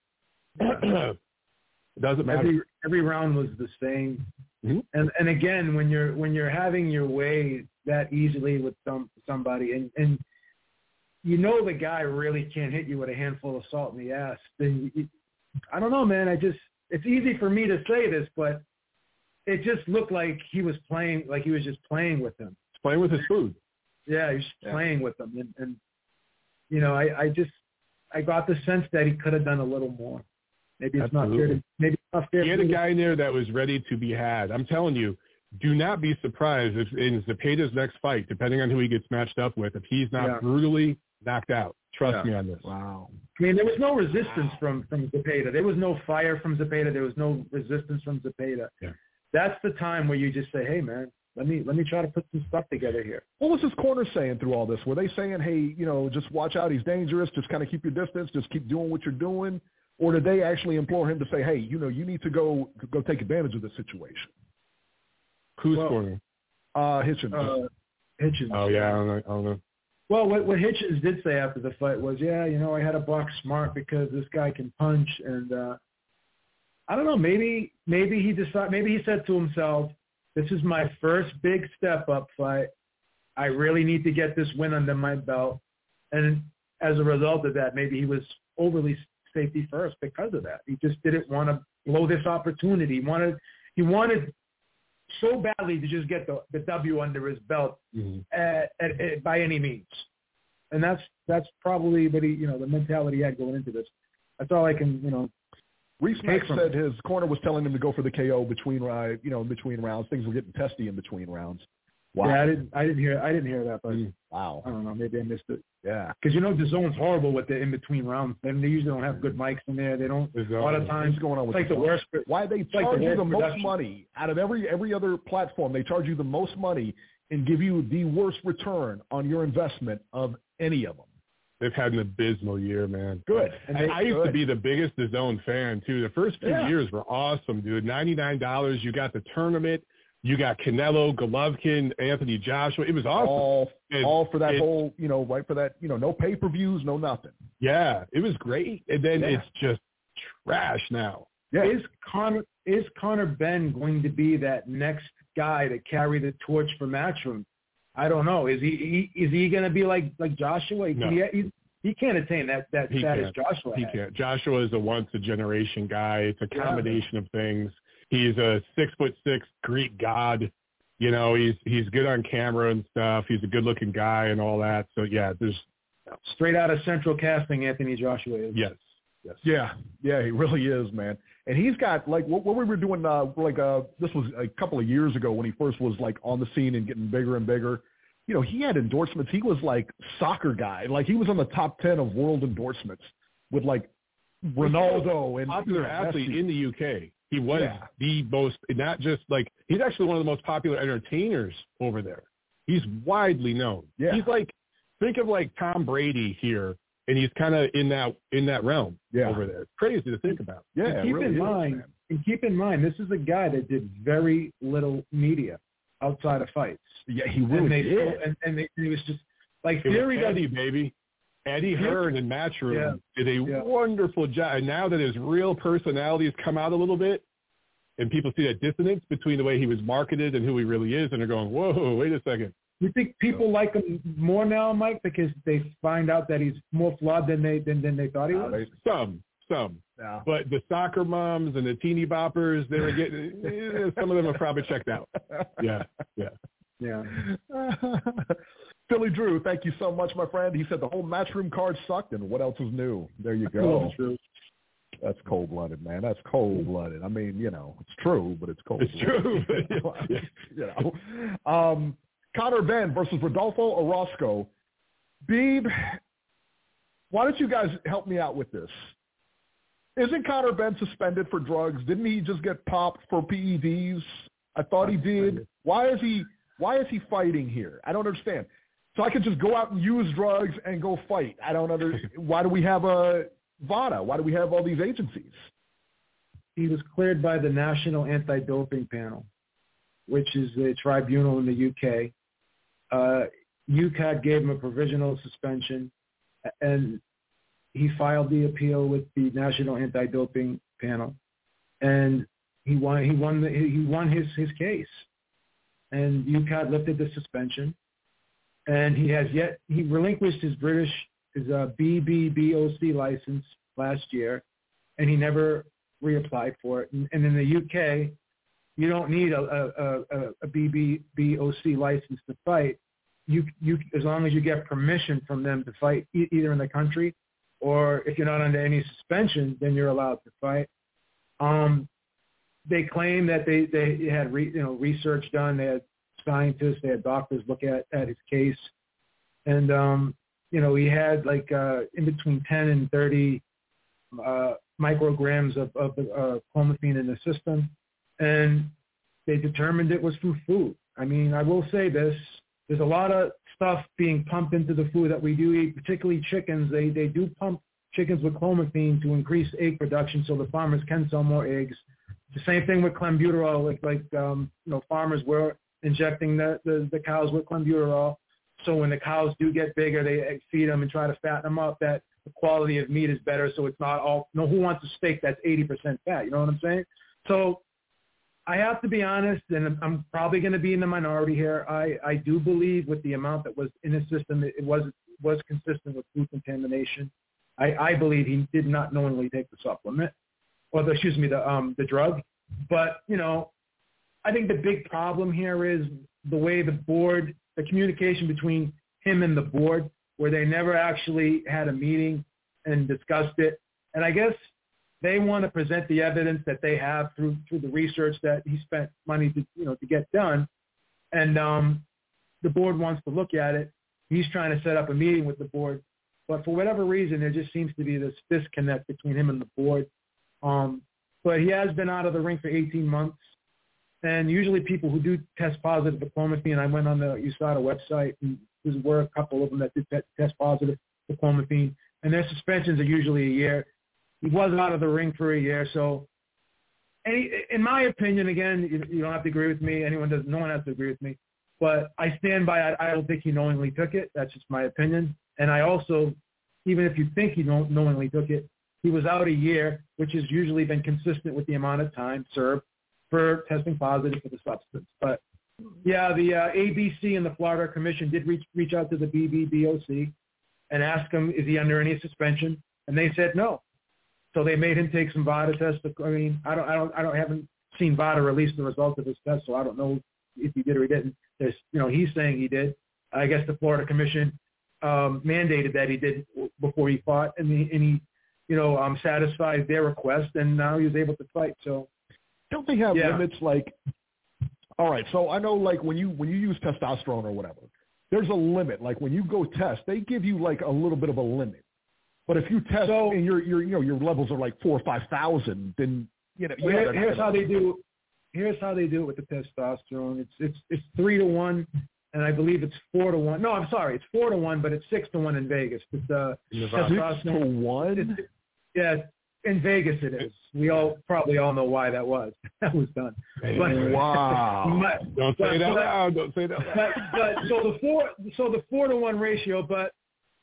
It doesn't matter. Every, every round was the same. Mm-hmm. And and again, when you're when you're having your way that easily with some somebody, and, and you know the guy really can't hit you with a handful of salt in the ass, then you, I don't know, man. I just it's easy for me to say this, but it just looked like he was playing, like he was just playing with him. He's playing with his food. Yeah, he's yeah. playing with them, and, and you know, I, I just I got the sense that he could have done a little more. Maybe it's Absolutely. not fair. To, maybe it's not fair. He had a guy in there that was ready to be had. I'm telling you, do not be surprised if in Zepeda's next fight, depending on who he gets matched up with, if he's not yeah. brutally knocked out. Trust yeah. me on this. Wow. I mean, there was no resistance from from Zepeda. There was no fire from Zepeda. There was no resistance from Zepeda. Yeah. That's the time where you just say, hey, man, let me let me try to put some stuff together here. What was his corner saying through all this? Were they saying, hey, you know, just watch out, he's dangerous, just kind of keep your distance, just keep doing what you're doing? Or did they actually implore him to say, hey, you know, you need to go go take advantage of this situation? Who's well, corner? Uh, Hitchens. Uh, Hitchens. Oh, yeah, I don't know. I don't know. Well, what, what Hitchens did say after the fight was, yeah, you know, I had to box smart because this guy can punch. And uh, I don't know, maybe maybe he decided, maybe he said to himself, this is my first big step-up fight. I really need to get this win under my belt. And as a result of that, maybe he was overly safety first because of that. He just didn't want to blow this opportunity. He wanted, he wanted so badly to just get the, the W under his belt mm-hmm. at, at, at, by any means. And that's that's probably what he, you know, the mentality he had going into this. That's all I can, you know. Reese Mack said his corner was telling him to go for the K O between, uh, you know, in between rounds. Things were getting testy in between rounds. Wow. Yeah, I didn't, I didn't hear, I didn't hear that, but mm. wow, I don't know, maybe I missed it. Yeah, because you know the zone's horrible with the in between rounds, and they usually don't have good mics in there. They don't. Exactly. A lot of times, what's going on with it's like the, the worst. Why they charge like the you the production. most money out of every every other platform? They charge you the most money and give you the worst return on your investment of any of them. They've had an abysmal year, man. Good. And they, I used good. to be the biggest DAZN fan, too. The first few yeah. years were awesome, dude. ninety-nine dollars. You got the tournament. You got Canelo, Golovkin, Anthony Joshua. It was awesome. All, and, all for that and, whole, you know, right for that, you know, no pay-per-views, no nothing. Yeah, it was great. And then yeah. it's just trash now. Yeah. Is Conor, is Conor Benn going to be that next guy to carry the torch for Matchroom? I don't know. Is he, he is he going to be like like Joshua? No. He, he, he can't attain that, that he status can't. Joshua He had. can't. Joshua is a once-a-generation guy. It's a combination yeah. of things. He's a six foot six Greek god. You know, he's he's good on camera and stuff. He's a good looking guy and all that. So yeah, there's straight out of Central Casting, Anthony Joshua is. Yes. Yes. Yeah. Yeah, he really is, man. And he's got like what, what we were doing uh like uh this was a couple of years ago when he first was like on the scene and getting bigger and bigger. You know, he had endorsements. He was like soccer guy. Like he was on the top ten of world endorsements with like Ronaldo and popular you know, athlete Messi. in the U K. He was yeah. the most, not just like, he's actually one of the most popular entertainers over there. He's widely known. Yeah. He's like, think of like Tom Brady here, and he's kind of in that in that realm yeah. over there. It's crazy to think about. Yeah, and keep really in is, mind, man. and keep in mind, this is a guy that did very little media outside of fights. Yeah, he really and they, did. And, and they, it was just like it theory was Eddie, baby. Eddie Hearn in Matchroom yeah. did a yeah. wonderful job. And now that his real personality has come out a little bit, and people see that dissonance between the way he was marketed and who he really is, and they're going, whoa, wait a second. You think people like him more now, Mike, because they find out that he's more flawed than they than, than they thought he was? Some, some. Yeah. But the soccer moms and the teeny boppers, they were getting, some of them are probably checked out. Yeah, yeah. Yeah. Philly Drew, thank you so much, my friend. He said the whole Matchroom card sucked, and what else is new? There you go. Oh, That's cold-blooded, man. That's cold-blooded. I mean, you know, it's true, but it's cold-blooded. It's true. you know. Um, Conor Benn versus Rodolfo Orozco. Beeb, why don't you guys help me out with this? Isn't Conor Benn suspended for drugs? Didn't he just get popped for P E Ds? I thought he did. Why is he why is he fighting here? I don't understand. So I could just go out and use drugs and go fight. I don't understand. Why do we have a VADA? Why do we have all these agencies? He was cleared by the National Anti-Doping Panel, which is a tribunal in the U K. Uh, U C A D gave him a provisional suspension, and he filed the appeal with the National Anti-Doping Panel, and he won. He won. The, he won his, his case, and U C A D lifted the suspension, and he has yet he relinquished his British his uh, B B B O C license last year, and he never reapplied for it. And, and in the U K, you don't need a, a, a, a B B B O C license to fight. You, you, as long as you get permission from them to fight, e- either in the country, or if you're not under any suspension, then you're allowed to fight. Um, they claim that they, they had re, you know research done. They had scientists, they had doctors look at, at his case, and um, you know he had like uh, in between ten and thirty uh, micrograms of, of uh, clomiphene in the system, and they determined it was through food. I mean, I will say this. There's a lot of stuff being pumped into the food that we do eat, particularly chickens. They they do pump chickens with clomiphene to increase egg production so the farmers can sell more eggs. The same thing with clenbuterol, like, like um, you know, farmers were injecting the, the, the cows with clenbuterol. So when the cows do get bigger, they feed them and try to fatten them up, that the quality of meat is better, so it's not all, you know, who wants a steak that's eighty percent fat? You know what I'm saying? So I have to be honest, and I'm probably going to be in the minority here. I, I do believe with the amount that was in his system, it was was consistent with food contamination. I, I believe he did not knowingly take the supplement, or the, excuse me, the um the drug. But you know, I think the big problem here is the way the board, the communication between him and the board, where they never actually had a meeting and discussed it. And I guess they want to present the evidence that they have through through the research that he spent money to you know to get done, and um, the board wants to look at it. He's trying to set up a meeting with the board, but for whatever reason, there just seems to be this disconnect between him and the board. Um, but he has been out of the ring for eighteen months, and usually people who do test positive for clomiphene, I went on the U S A D A website, and there were a couple of them that did test positive for clomiphene, and their suspensions are usually a year. He was out of the ring for a year, so any, in my opinion, again, you, you don't have to agree with me. Anyone does, no one has to agree with me. But I stand by it. I don't think he knowingly took it. That's just my opinion. And I also, even if you think he knowingly took it, he was out a year, which has usually been consistent with the amount of time served for testing positive for the substance. But yeah, the uh, A B C and the Florida Commission did reach reach out to the B B B O C and ask him, is he under any suspension? And they said no. So they made him take some VADA tests. I mean, I don't, I don't, I don't, haven't seen VADA release the results of his test, so I don't know if he did or he didn't. There's, you know, he's saying he did. I guess the Florida Commission um, mandated that he did before he fought, and he, and he, you know, um, satisfied their request, and now he was able to fight. So, don't they have yeah. limits? Like, all right, so I know, like when you when you use testosterone or whatever, there's a limit. Like when you go test, they give you like a little bit of a limit. But if you test so, and your your you know your levels are like four or five thousand, then you know. Well, yeah, here's how they do. Here's how they do it with the testosterone. It's it's it's three to one, and I believe it's four to one. No, I'm sorry, it's four to one, but it's six to one in Vegas. It's uh, testosterone. Six to one. It's, yeah, in Vegas it is. We all probably all know why that was. That was done. But, wow! But, don't say that loud. Don't say that loud. But, but so the four so the four to one ratio, but.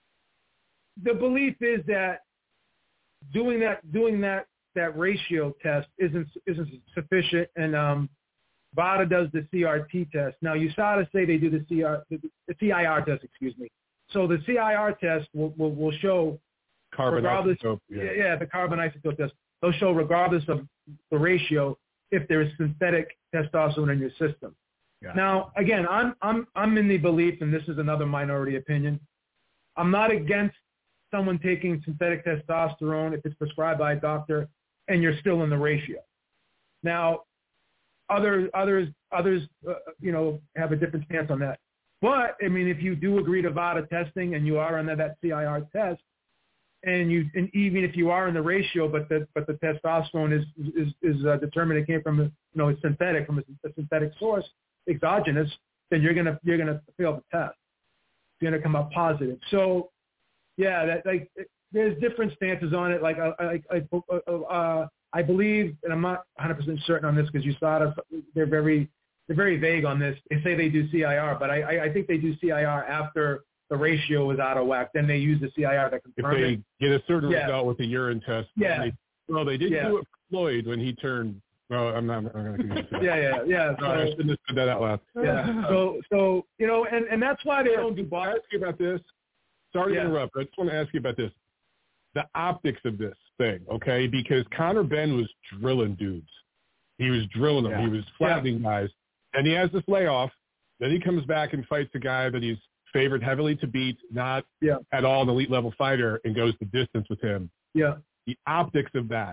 The belief is that doing that doing that that ratio test isn't isn't sufficient, and um, VADA does the C R T test. Now, U S A D A say they do the C R the, the C I R test, excuse me. So the C I R test will will, will show carbon regardless, isotope. Yeah. yeah, yeah, the carbon isotope test. They'll show regardless of the ratio if there is synthetic testosterone in your system. Yeah. Now, again, I'm I'm I'm in the belief, and this is another minority opinion. I'm not against someone taking synthetic testosterone if it's prescribed by a doctor and you're still in the ratio. Now, other, others, others, uh, you know, have a different stance on that. But, I mean, if you do agree to VADA testing and you are under that C I R test, and you and even if you are in the ratio, but the but the testosterone is is is uh, determined it came from a, you know it's synthetic from a, a synthetic source, exogenous, then you're gonna you're gonna fail the test. You're gonna come up positive. So, yeah, that like there's different stances on it. Like I I I, uh, I believe, and I'm not one hundred percent certain on this because U S A D A they're very they're very vague on this. They say they do C I R, but I I, I think they do C I R after the ratio is out of whack. Then they use the C I R to confirm if they it. get a certain Yeah. result with the urine test. Yeah. They, well, they did Yeah. do it for Floyd when he turned. Well, I'm not. I'm not going to get into that. Yeah, yeah, yeah. No, I So, shouldn't have said that out loud. yeah. So, so you know, and, and that's why they I don't do want to box. ask you about this. Sorry Yeah. to interrupt. But I just want to ask you about this. The optics of this thing, okay? Because Conor Benn was drilling dudes. He was drilling them. Yeah. He was flattening guys. And he has this layoff. Then he comes back and fights a guy that he's favored heavily to beat, not Yeah. at all an elite level fighter, and goes the distance with him. Yeah. The optics of that,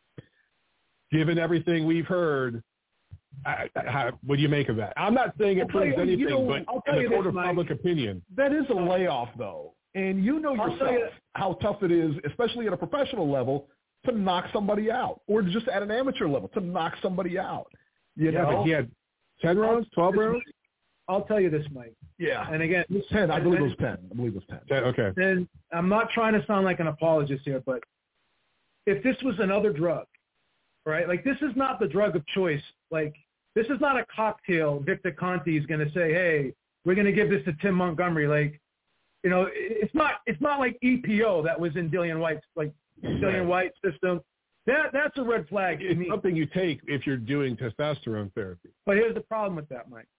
given everything we've heard, I, I, how, what do you make of that? I'm not saying it I'll tell proves you- anything, you know, but I'll tell in you the court this, of Mike. public opinion. That is a layoff, though. And you know I'll tell yourself you- how tough it is, especially at a professional level, to knock somebody out, or just at an amateur level, to knock somebody out. You Yeah, know? but he had ten rounds, twelve rounds? I'll tell you this, Mike. Yeah. And again, It was ten. I and- believe it was and- ten. I believe it was ten. ten, okay. And I'm not trying to sound like an apologist here, but if this was another drug, right? Like this is not the drug of choice. Like this is not a cocktail. Victor Conti is going to say, "Hey, we're going to give this to Tim Montgomery." Like, you know, it's not. It's not like E P O that was in Dillian White's like Dillian White's system. That that's a red flag to It's me. something you take if you're doing testosterone therapy. But here's the problem with that, Mike.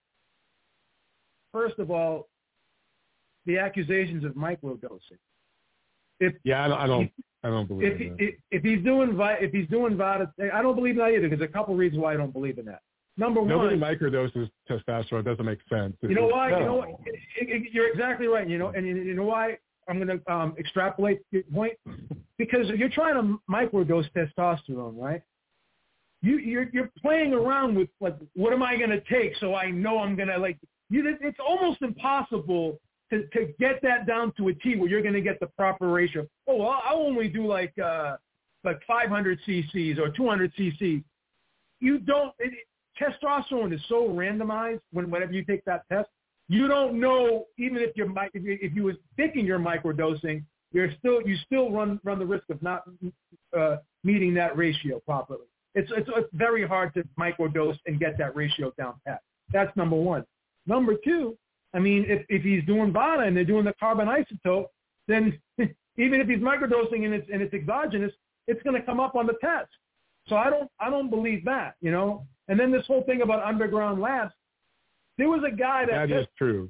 First of all, the accusations of microdosing. If Yeah, I don't. I don't, I don't believe if, in that. if if he's doing vi- if he's doing Vada, I don't believe in that either. There's a couple reasons why I don't believe in that. Number Nobody one, microdoses testosterone. It doesn't make sense. you know why? You know, No. what? It- it- you're exactly right. You know, and you, you know why I'm going to um, extrapolate your point because you're trying to microdose testosterone, right? You you're you're playing around with like, what am I going to take so I know I'm going to like. You, it's almost impossible to, to get that down to a T where you're going to get the proper ratio. Oh, well, I'll only do like uh, like five hundred cc's or two hundred cc's. You don't. It, testosterone is so randomized when whenever you take that test. You don't know even if you're if you, if you was thinking you're microdosing, you're still you still run run the risk of not uh, meeting that ratio properly. It's, it's it's very hard to microdose and get that ratio down pat. That's number one. Number two, I mean, if, if he's doing Vada and they're doing the carbon isotope, then even if he's microdosing and it's and it's exogenous, it's going to come up on the test. So I don't I don't believe that, you know. And then this whole thing about underground labs, there was a guy that That is true.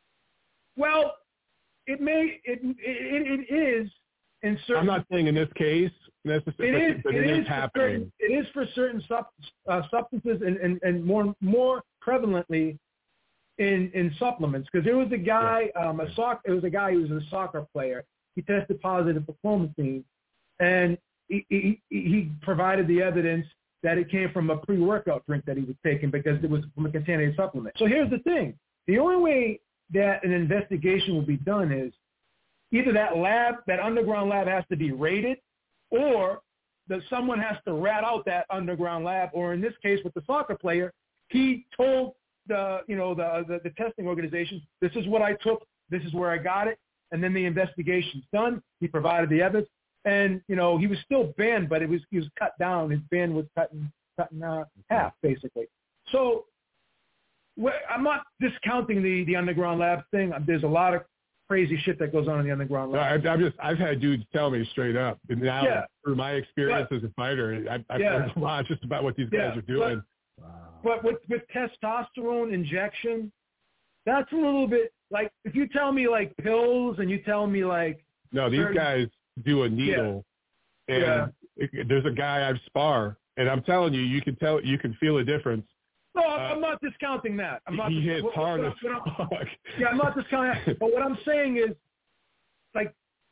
well, it may it it, it is in certain. I'm not saying in this case necessarily, It is, but it it is is for happening. certain, it is for certain sub, uh, substances and, and, and more more prevalently in in supplements because there was a guy um, a soc it was a guy who was a soccer player. He tested positive for clomiphene, and he, he he provided the evidence that it came from a pre-workout drink that he was taking because it was from a contaminated supplement. So here's the thing: the only way that an investigation will be done is either that lab, that underground lab, has to be raided, or that someone has to rat out that underground lab. Or in this case, with the soccer player, he told the you know the the, the testing organization, "This is what I took. This is where I got it." And then the investigation's done. He provided the evidence, and you know he was still banned, but it was he was cut down. His ban was cut in, cut in uh, half, basically. So wh- I'm not discounting the the underground lab thing. There's a lot of crazy shit that goes on in the underground No, lab. I, I've just I've had dudes tell me straight up, and now Yeah. through my experience But- as a fighter, I, I've Yeah. learned a lot just about what these Yeah, guys are doing. But with, with testosterone injection, that's a little bit like if you tell me like pills and you tell me like No, these certain- guys do a needle, and Yeah. it- there's a guy I've spar, and I'm telling you, you can tell, you can feel a difference. no, I'm, I'm not discounting that. I'm not He dis- hits what- hard what- as what I'm- fuck. Yeah, I'm not discounting that. But what I'm saying is, like,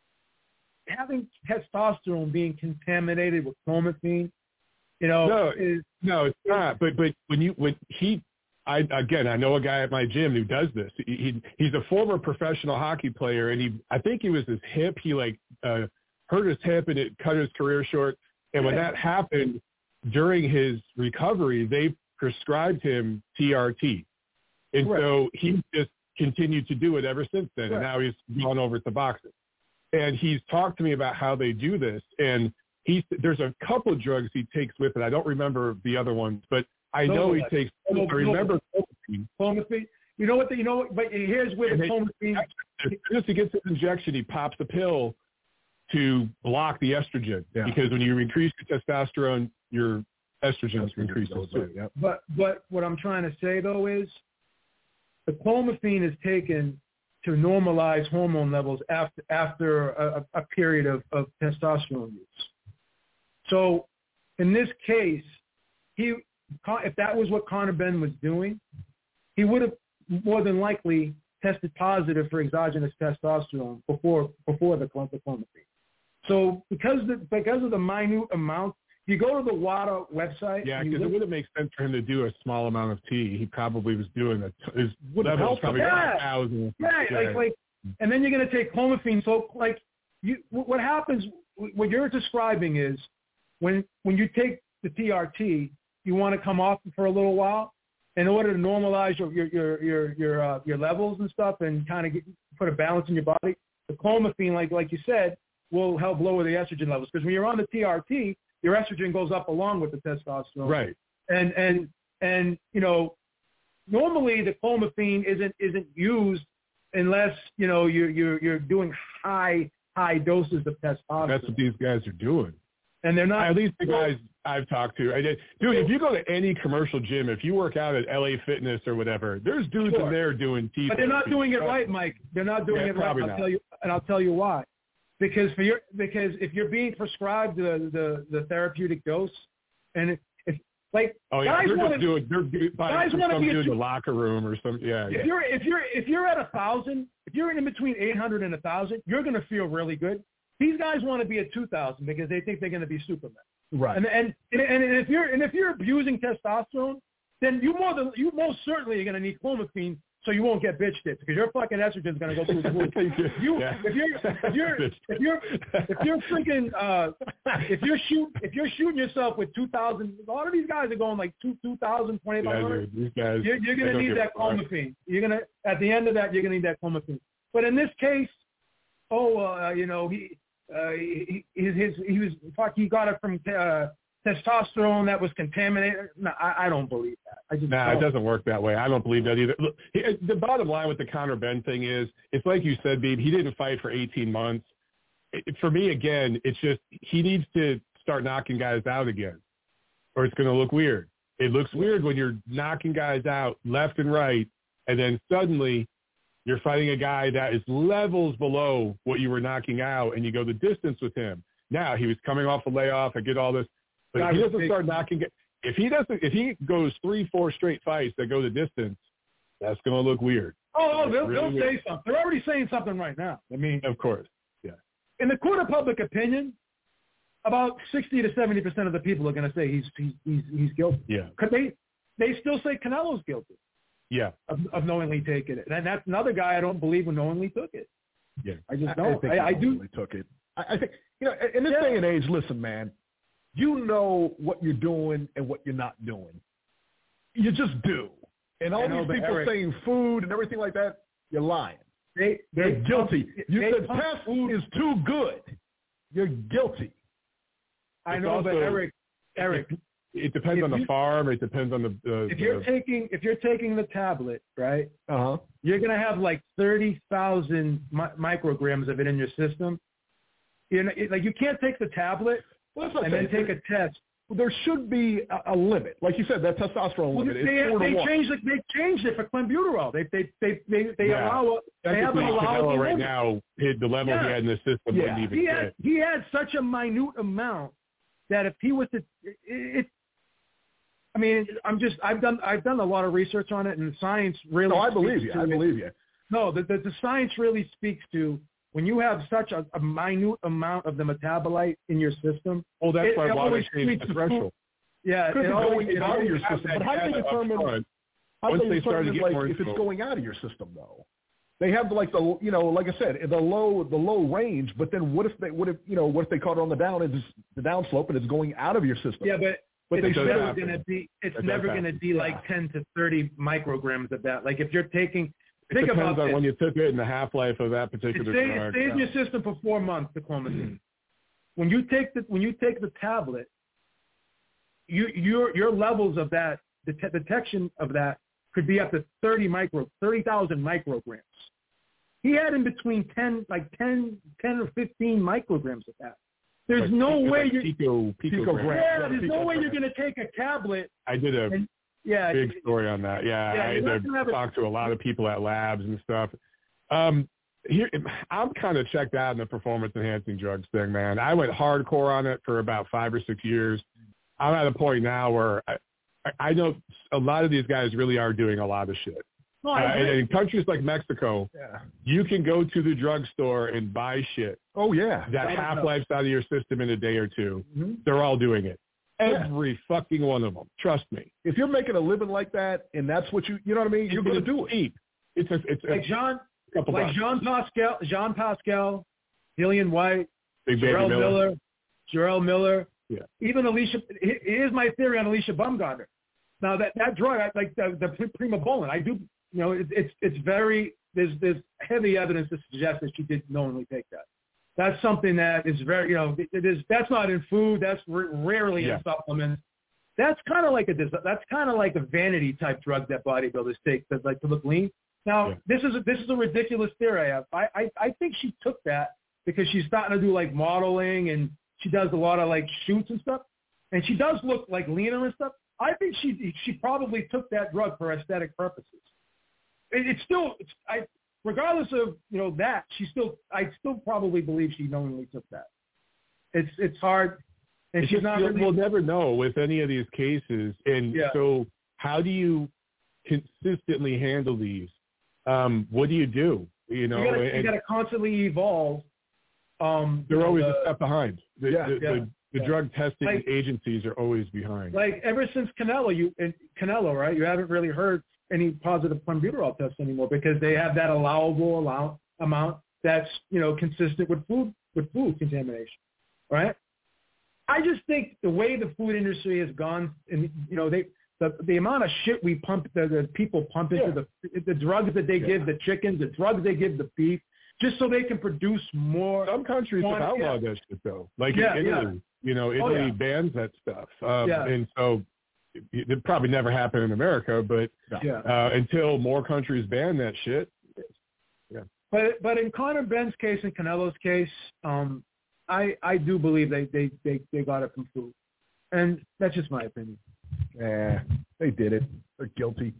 having testosterone being contaminated with clomiphene, you know, No, is No, it's not. But but when you when he, I again, I know a guy at my gym who does this. He, he he's a former professional hockey player, and he I think he was his hip. He like uh, hurt his hip and it cut his career short. And when that happened during his recovery, they prescribed him T R T. And right. so he just continued to do it ever since then. Right. And now he's gone over to boxing. And he's talked to me about how they do this. And he, there's a couple of drugs he takes with it. I don't remember the other ones, but I know no, he takes, no, I remember clomiphene. Clomiphene. You know what, the, you know what, but here's where the clomiphene. As soon as he gets his injection, he pops the pill to block the estrogen. Yeah. Because when you increase your testosterone, your estrogen increases too. Yep. But, but what I'm trying to say, though, is the clomiphene is taken to normalize hormone levels after after a, a period of, of testosterone use. So in this case, he if that was what Conor Benn was doing, he would have more than likely tested positive for exogenous testosterone before before the clomiphene. So because the, because of the minute amount, you go to the WADA website. Yeah, because it wouldn't make sense for him to do a small amount of tea. He probably was doing a his level was probably yeah. a thousand. Yeah, yeah. Like, like, and then you're going to take clomiphene. So like, you what happens? What you're describing is when when you take the T R T, you want to come off for a little while in order to normalize your your your your your, uh, your levels and stuff, and kind of get, put a balance in your body. The clomiphene, like like you said, will help lower the estrogen levels, because when you're on the T R T, your estrogen goes up along with the testosterone. Right. And and and you know, normally the clomiphene isn't isn't used unless you know you're you're you're doing high high doses of testosterone. That's what these guys are doing. And they're not. At least the guys I've talked to, I did, dude. If you go to any commercial gym, if you work out at L A Fitness or whatever, there's dudes sure. in there doing T. But they're not doing it right, Mike. They're not doing yeah, it right. I'll not. tell you, and I'll tell you why. Because for your because if you're being prescribed the the, the therapeutic dose, and if, if like oh yeah, guys they're wanna, just doing they're guys some want to be dude a, in the locker room or something. Yeah. If yeah. you're if you're if you're at a thousand, if you're in between eight hundred and a thousand, you're going to feel really good. These guys want to be at two thousand because they think they're going to be Superman. Right. And and and if you're and if you're abusing testosterone, then you more than you most certainly are going to need clomiphene. So you won't get bitch tits because your fucking estrogen's going to go through the roof. You, yeah. if you're, if you're, if you're, if you're freaking, uh, if you're shoot, if you're shooting yourself with two thousand, a lot of these guys are going like two, two thousand, twenty five hundred. Yeah, these guys, you're, you're going to need that clomiphene. You're going to, at the end of that, you're going to need that clomiphene. But in this case, oh, uh, you know, he, uh, he, his, his, he was, fuck, he got it from, uh, testosterone that was contaminated. No, I, I don't believe that. I just nah, don't. It doesn't work that way. I don't believe that either. Look, he, the bottom line with the Conor Benn thing is, it's like you said, Beeb, he didn't fight for eighteen months. It, for me, again, it's just he needs to start knocking guys out again, or it's going to look weird. It looks weird when you're knocking guys out left and right, and then suddenly you're fighting a guy that is levels below what you were knocking out, and you go the distance with him. Now, he was coming off a layoff. I get all this. But if he doesn't start knocking it, if he doesn't, if he goes three, four straight fights that go the distance, that's going to look weird. Oh, they'll, really they'll weird. say something. They're already saying something right now. I mean, of course, yeah. In the court of public opinion, about sixty to seventy percent of the people are going to say he's he's he's, he's guilty. Yeah. Could they? They still say Canelo's guilty. Yeah. Of, of knowingly taking it, and that's another guy I don't believe who knowingly took it. Yeah. I just don't. I, I, I, I do. Took it. I, I think you know. In this yeah. day and age, listen, man. You know what you're doing and what you're not doing. You just do. And all know, these people Eric, saying food and everything like that, you're lying. They, You're they guilty. Pump, you they said pump fast food food is too good. You're guilty. I it's know, also, but Eric, Eric. It, it depends on the you, farm. It depends on the. Uh, if you're the, taking if you're taking the tablet, right? Uh huh. You're gonna have like thirty thousand mi- micrograms of it in your system. You know, it, like you can't take the tablet well, and then take a test. There should be a, a limit, like you said, that testosterone Well, limit they, is four they to one. changed it. They changed it for clenbuterol. They they they they, they yeah. allow. They have an allowable right limit. now, hit the level yeah. he had in the system Yeah. wouldn't even He fit. had he had such a minute amount that if he was to, it, it, I mean, I'm just I've done I've done a lot of research on it, and the science really. No, I believe you. To I it. believe you. No, the, the the science really speaks to when you have such a, a minute amount of the metabolite in your system. Oh, that's it, why it water changed speaks the to threshold. food. Yeah, Could it be always, going it out of always your has system, that but how do they data up determine? front. How Once do they they started to determine get like more if it's info. going out of your system though? They have like the, you know, like I said, the low, the low range. But then what if they, what if, you know, what if they caught it on the down and just the down slope and it's going out of your system? Yeah, but but it's they never happen. going to be. It's It never does going to be like Yeah. ten to thirty micrograms of that. Like if you're taking, It think depends about on this. when you took it and the half-life of that It particular stays, it drug. stays in your system for four months. The clomiphene. When you take the when you take the tablet, you your your levels of that the te- detection of that could be up to thirty micro thirty thousand micrograms. He had in between ten like ten, ten or fifteen micrograms of that. There's Like, no it's way like you're pico, pico Picogram. yeah. Yeah, There's no way picogram. you're going to take a tablet. I did a And, yeah, big story on that. Yeah, Yeah, I you're had not to gonna have a- talk to a lot of people at labs and stuff. Um, here, I'm kind of checked out in the performance-enhancing drugs thing, man. I went hardcore on it for about five or six years. I'm at a point now where I, I know a lot of these guys really are doing a lot of shit. no, Uh, I and agree. in countries like Mexico, Yeah. you can go to the drugstore and buy shit Oh yeah. that half-life's out of your system in a day or two. Mm-hmm. They're all doing it. Yeah. Every fucking one of them. Trust me. If you're making a living like that, and that's what you, you know what I mean, you're going to do it. Cheap. It's a, it's a like Jean, couple like bucks. Jean Pascal, Jean Pascal, Dillian White, Big Baby Jarrell Miller. Miller, Jarrell Miller, Yeah. even Alicia. he- Here's my theory on Alicia Baumgartner. Now that that drug, I- like the, the primobolan, I do, you know, it, it's it's very there's there's heavy evidence to suggest that she did knowingly take that. That's something that is very, you know, it, it is that's not in food. That's r- rarely Yeah. in supplements. That's kind of like a des- that's kind of like a vanity type drug that bodybuilders take that like to look lean. Now Yeah. this is a, this is a ridiculous theory I have. I, I I think she took that because she's starting to do like modeling and she does a lot of like shoots and stuff, and she does look like leaner and stuff. I think she she probably took that drug for aesthetic purposes. It, it's still it's, I regardless of you know that she still I still probably believe she knowingly took that. It's it's hard, and It's she's just, not. you'll- Really, we'll never know with any of these cases. And Yeah. so how do you consistently handle these? Um, what do you do? You know, you gotta, and you gotta constantly evolve. Um, they're you know, always the- a step behind. The, Yeah, the, yeah, the, the yeah. drug testing Like- agencies are always behind. Like ever since Canelo, you and Canelo, right? You haven't really heard any positive clenbuterol tests anymore because they have that allowable allow, amount that's you know consistent with food with food contamination, right? I just think the way the food industry has gone, and you know they the the amount of shit we pump the, the people pump into Yeah. the the drugs that they Yeah. give the chickens, the drugs they give the beef, just so they can produce more. Some countries have One- outlawed that shit though. Like Yeah, in Italy, you know, Italy yeah. bans that stuff. Um, Yeah. And so it, it probably never happened in America, but Yeah. uh, until more countries ban that shit. But but in Conor Benn's case and Canelo's case, um, I I do believe they, they, they, they got it from food, and that's just my opinion. Yeah, they did it. They're guilty.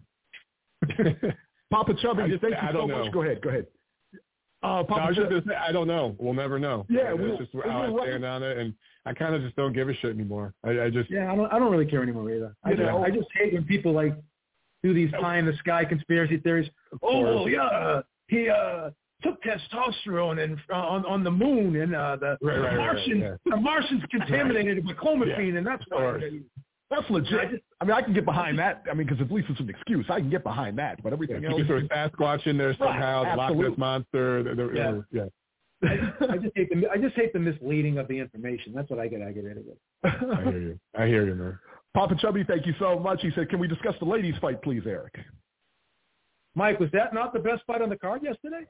Papa Chubby, I just- thank you I so don't much. know. Go ahead. Go ahead. Uh, No, I Papa was just Chubby. gonna say, I don't know. We'll never know. Yeah, That's we'll- just we'll how I right- stand on it, and I kind of just don't give a shit anymore. I, I just Yeah, I don't I don't really care anymore either. I You just, know- I just hate when people like do these pie in the sky conspiracy theories. Oh course. yeah, he uh, took testosterone and uh, on on the moon, and uh, the, Right, the right, right, Martian yeah. the Martians contaminated it with clomiphene, Yeah, and that's of why. course. That's legit. I just- I mean, I can get behind that. I mean, because at least it's an excuse. I can get behind that. But everything you else, can throw Sasquatch in there somehow, the Loch absolutely. Ness monster. The, the, Yeah. yeah. I just, I just hate the I just hate the misleading of the information. That's what I get aggravated with. I hear you. I hear you, man. Papa Chubby, thank you so much. He said, "Can we discuss the ladies' fight, please, Eric?" Mike, was that not the best fight on the card yesterday?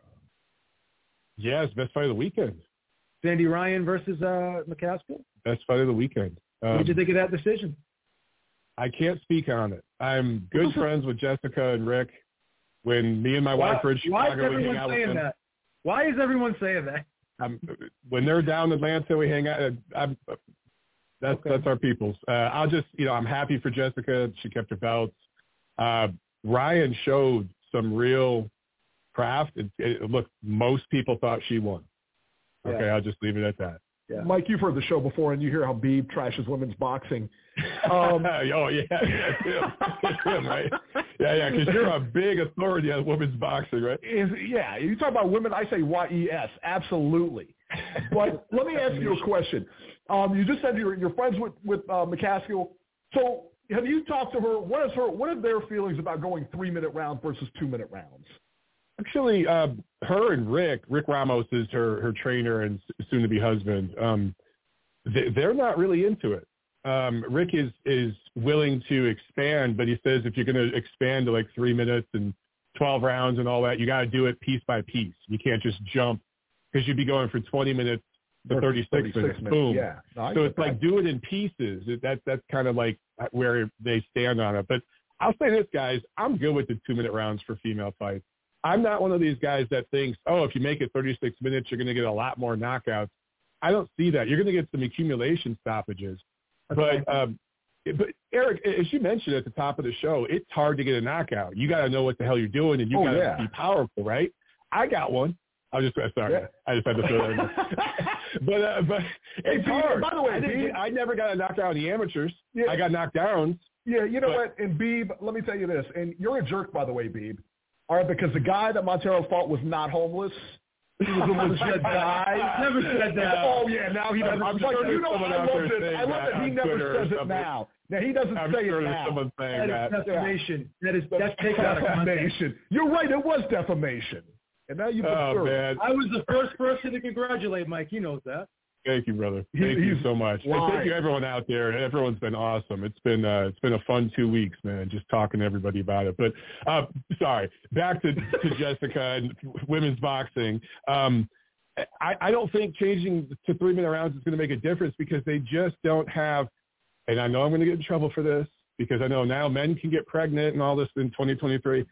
Yeah, it's best fight of the weekend. Sandy Ryan versus uh, McCaskill. Best fight of the weekend. What Um, did you think of that decision? I can't speak on it. I'm good friends with Jessica and Rick. When me and my wife were in why is Chicago, we hang everyone out with saying them. that? Why is everyone saying that? I'm, when they're down in Atlanta, we hang out. I'm, that's Okay. that's our peoples. Uh, I'll just, you know, I'm happy for Jessica. She kept her belts. Uh, Ryan showed some real craft. It, it, look, most people thought she won. Okay, Yeah. I'll just leave it at that. Yeah. Mike, you've heard the show before, and you hear how Beeb trashes women's boxing. Um, oh yeah, yeah, it's him. It's him, right? Yeah, yeah, because you're a big authority on women's boxing, right? is, yeah, you talk about women, I say Y E S, absolutely. But let me ask you a question. Um, you just said you're, you're friends with, with uh, McCaskill. So have you talked to her? What is her? What are their feelings about going three-minute rounds versus two-minute rounds? actually, uh, her and Rick, Rick Ramos is her, her trainer and soon-to-be husband. Um, they, they're not really into it. Um, Rick is, is willing to expand, but he says if you're going to expand to like three minutes and twelve rounds and all that, you got to do it piece by piece. You can't just jump because you'd be going for twenty minutes to thirty-six, thirty-six minutes. minutes. Boom. Yeah. No, so it's like do it in pieces. That, that's kind of like where they stand on it. But I'll say this, guys, I'm good with the two-minute rounds for female fights. I'm not one of these guys that thinks, oh, if you make it thirty-six minutes, you're going to get a lot more knockouts. I don't see that. You're going to get some accumulation stoppages. But, um, but Eric, as you mentioned at the top of the show, it's hard to get a knockout. You got to know what the hell you're doing, and you oh, got to yeah. be powerful, right? I got one. I was just sorry. Yeah. I just had to throw that in there. but uh, but it's hey, hard. By the way, I, didn't, I never got a knockout in the amateurs. Yeah. I got knockdowns. Yeah, you know but, what? And Beeb, let me tell you this. And you're a jerk, by the way, Beeb. All right, because the guy that Montero fought was not homeless. He was a legit guy. Never said that. Oh yeah, now he doesn't. I'm like, sure you know, someone I out love there this. I love that that he on never Twitter says it something. now. Now he doesn't I'm say sure it there's now. someone saying That that. is defamation. That is That's that's taken out of context. defamation. You're right. It was defamation. And now you've Oh, absurd. man. I was the first person to congratulate Mike. He knows that. Thank you, brother. He- Thank you he's so much. And lying. thank you, everyone out there. Everyone's been awesome. It's been uh, it's been a fun two weeks, man. Just talking to everybody about it. But uh, sorry, back to, to Jessica and women's boxing. Um, I, I don't think changing to three minute rounds is going to make a difference because they just don't have. And I know I'm going to get in trouble for this because I know now men can get pregnant and all this in twenty twenty-three.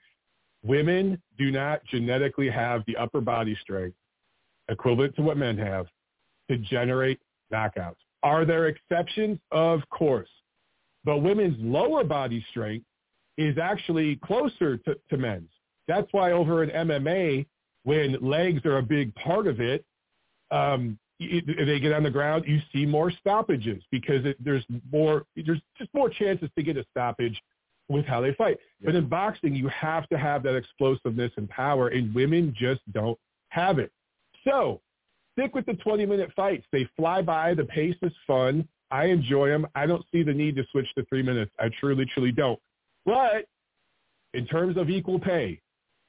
Women do not genetically have the upper body strength equivalent to what men have to generate knockouts. Are there exceptions? Of course. But women's lower body strength is actually closer to, to men's. That's why over in M M A, when legs are a big part of it, um, it, they get on the ground, you see more stoppages because it, there's more, there's just more chances to get a stoppage with how they fight. Yeah. But in boxing, you have to have that explosiveness and power, and women just don't have it. So stick with the twenty-minute fights. They fly by. The pace is fun. I enjoy them. I don't see the need to switch to three minutes. I truly, truly don't. But in terms of equal pay,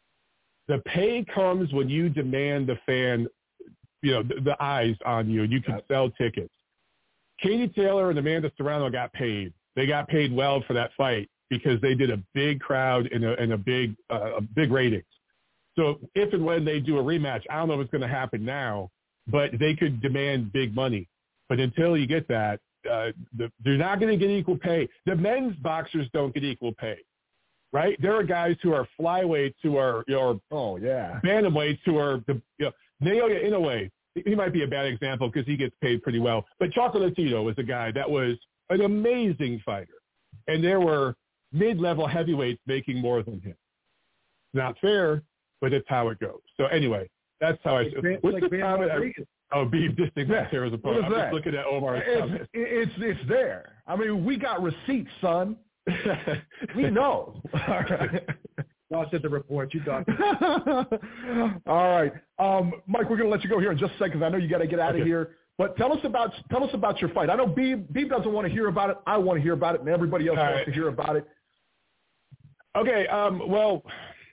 the pay comes when you demand the fan, you know, the, the eyes on you, and you can yeah. sell tickets. Katie Taylor and Amanda Serrano got paid. They got paid well for that fight because they did a big crowd and a, and a big, uh, a big ratings. So if and when they do a rematch, I don't know if it's going to happen now, but they could demand big money. But until you get that, uh, the, they're not going to get equal pay. The men's boxers don't get equal pay, right? There are guys who are flyweights who are, you know, oh yeah, bantamweights who are, the, you know, Naoya Inoue. He might be a bad example because he gets paid pretty well. But Chocolatito was a guy that was an amazing fighter, and there were mid-level heavyweights making more than him. Not fair, but it's how it goes. So anyway, that's how I. Like, what's like the comment? I, oh, beef distinct yeah. here as a What is I'm that? just looking at Omar's it's, comment. It's it's there. I mean, we got receipts, son. We know. All right. Lost at the report. You got All right, um, Mike. We're going to let you go here in just a second. I know you got to get out okay. of here. But tell us about tell us about your fight. I know Beeb Beeb doesn't want to hear about it. I want to hear about it, and everybody else All wants right. to hear about it. Okay. Um, well,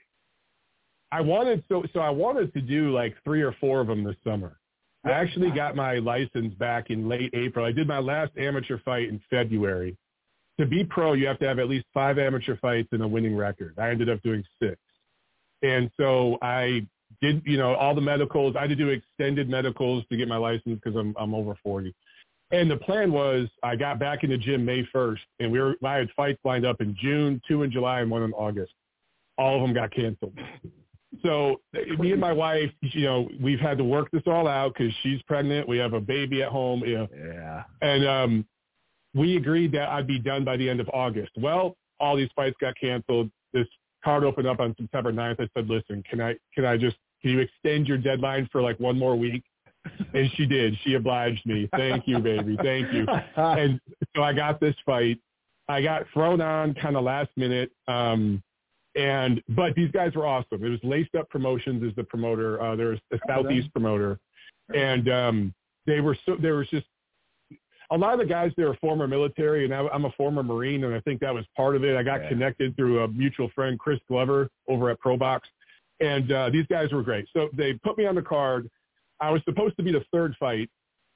I wanted so so I wanted to do like three or four of them this summer. I actually got my license back in late April. I did my last amateur fight in February. To be pro, you have to have at least five amateur fights and a winning record. I ended up doing six. And so I did, you know, all the medicals. I had to do extended medicals to get my license because I'm I'm over forty. And the plan was I got back in the gym May first, and we were I had fights lined up in June, two in July, and one in August. All of them got canceled. So me and my wife, you know, we've had to work this all out because she's pregnant. We have a baby at home. You know, yeah. And um, we agreed that I'd be done by the end of August. Well, all these fights got canceled. This card opened up on September ninth. I said, listen, can I can I just can you extend your deadline for like one more week? And she did. She obliged me. Thank you, baby. Thank you. And so I got this fight. I got thrown on kind of last minute. Um, and but these guys were awesome. It was Laced Up Promotions is the promoter. Uh, there's a Southeast promoter, and um, they were so there was just a lot of the guys there are former military, and I, I'm a former Marine, and I think that was part of it. I got yeah. connected through a mutual friend, Chris Glover, over at ProBox. And uh, these guys were great. So they put me on the card. I was supposed to be the third fight,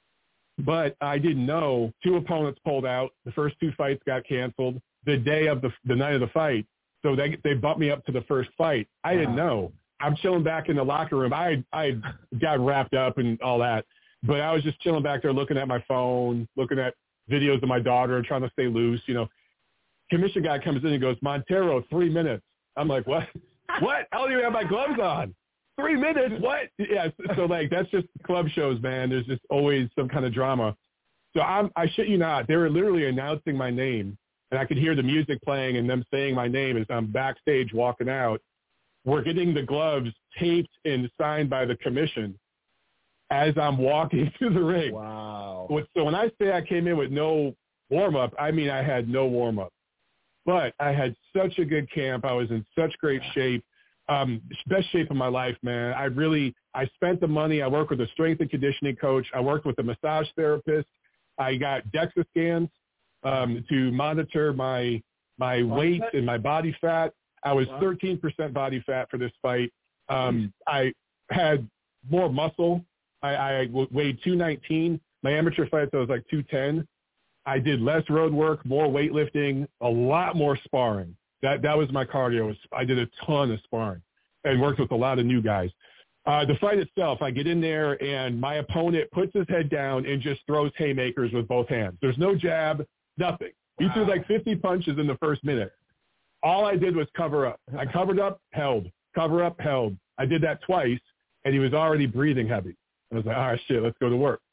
but I didn't know. Two opponents pulled out. The first two fights got canceled the day of the the night of the fight. So they they bumped me up to the first fight. I didn't know. I'm chilling back in the locker room. I I got wrapped up and all that, but I was just chilling back there looking at my phone, looking at videos of my daughter, trying to stay loose. You know, commission guy comes in and goes, Montero, three minutes. I'm like, what? What? I don't even have my gloves on. Three minutes? What? Yeah. So, so like, that's just club shows, man. There's just always some kind of drama. So I'm, I shit you not, they were literally announcing my name, and I could hear the music playing and them saying my name as I'm backstage walking out. We're getting the gloves taped and signed by the commission as I'm walking through the ring. Wow. So when I say I came in with no warm-up, I mean I had no warm-up. But I had such a good camp. I was in such great shape, um, best shape of my life, man. I really, I spent the money. I worked with a strength and conditioning coach. I worked with a massage therapist. I got DEXA scans um, to monitor my my weight and my body fat. I was thirteen percent body fat for this fight. Um, I had more muscle. I, I weighed two nineteen. My amateur fights, I was like two ten. I did less road work, more weightlifting, a lot more sparring. That that was my cardio. I did a ton of sparring and worked with a lot of new guys. Uh, the fight itself, I get in there, and my opponent puts his head down and just throws haymakers with both hands. There's no jab, nothing. He threw like fifty punches in the first minute. All I did was cover up. I covered up, held, cover up, held. I did that twice, and he was already breathing heavy. I was like, all right, shit, let's go to work.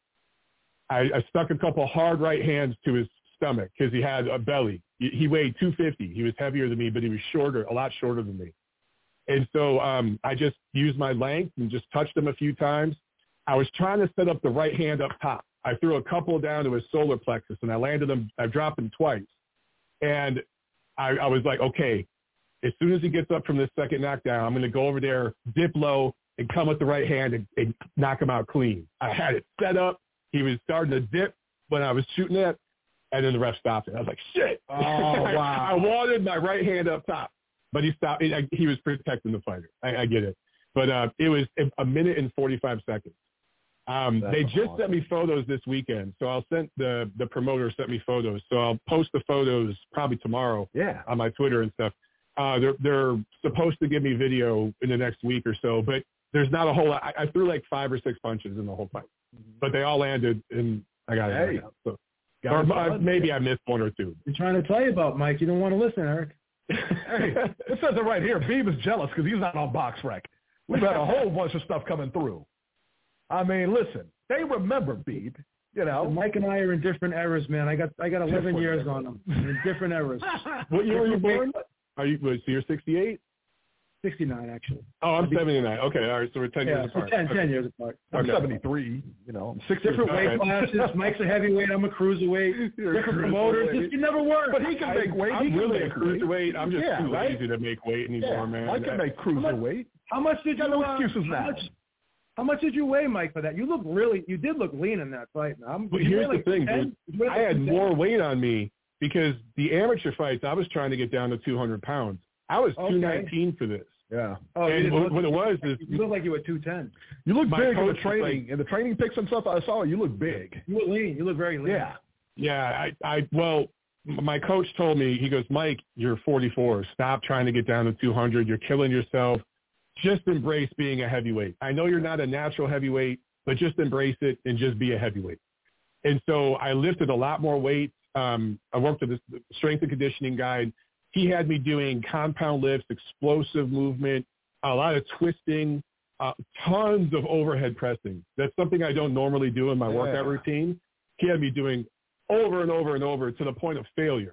I, I stuck a couple hard right hands to his stomach because he had a belly. He, he weighed two fifty. He was heavier than me, but he was shorter, a lot shorter than me. And so um, I just used my length and just touched him a few times. I was trying to set up the right hand up top. I threw a couple down to his solar plexus, and I landed him. I dropped him twice. And I, I was like, okay, as soon as he gets up from this second knockdown, I'm going to go over there, dip low, and come with the right hand and, and knock him out clean. I had it set up. He was starting to dip when I was shooting it, and then the ref stopped it. I was like, shit. Oh, wow. I wanted my right hand up top, but he stopped. He, he was protecting the fighter. I, I get it. But uh, it was a minute and forty-five seconds. Um, they just awesome. sent me photos this weekend, so I'll send the, the promoter sent me photos. So I'll post the photos probably tomorrow yeah. on my Twitter and stuff. Uh, they're, they're supposed to give me video in the next week or so, but there's not a whole lot. I, I threw like five or six punches in the whole fight. But they all landed, and I got it. Hey, so, or uh, maybe I missed one or two. I'm trying to tell you about, Mike. You don't want to listen, Eric. Hey, it says it right here. Beeb is jealous because he's not on BoxRec. We've had a whole bunch of stuff coming through. I mean, listen, they remember Beeb. You know, Mike and I are in different eras, man. I got I got eleven different years on them. In different eras. What year were you born? Are you? So you're sixty-eight? sixty-nine, actually. Oh, I'm seventy-nine. Okay, all right. So we're ten yeah, years apart. ten, okay. ten years apart. I'm okay. seventy-three. You know, I'm six different weight okay. classes. Mike's a heavyweight. I'm a cruiserweight. Different promoters. Just, it never works. But he can make weight. I'm he really can a cruiserweight. I'm just yeah, too right? lazy to make weight anymore, yeah, man. I can make cruiserweight. How much did you? No uh, excuses how now. much, how much did you weigh, Mike, for that? You look really. You did look lean in that fight. I'm, but here's like the thing, ten? dude. I had more weight on me because the amateur fights, I was trying to get down to two hundred pounds. I was okay. two nineteen for this. Yeah. Oh, and what, what it was is you look like you were two ten. You look My big in the coach training. like, in the training pics and stuff I saw, you look big. You look lean. You look very lean. Yeah. Yeah. I, I, well, my coach told me, he goes, Mike, you're forty-four. Stop trying to get down to two hundred. You're killing yourself. Just embrace being a heavyweight. I know you're not a natural heavyweight, but just embrace it and just be a heavyweight. And so I lifted a lot more weight. Um, I worked with this strength and conditioning guy. He had me doing compound lifts, explosive movement, a lot of twisting, uh, tons of overhead pressing. That's something I don't normally do in my yeah. workout routine. He had me doing over and over and over to the point of failure.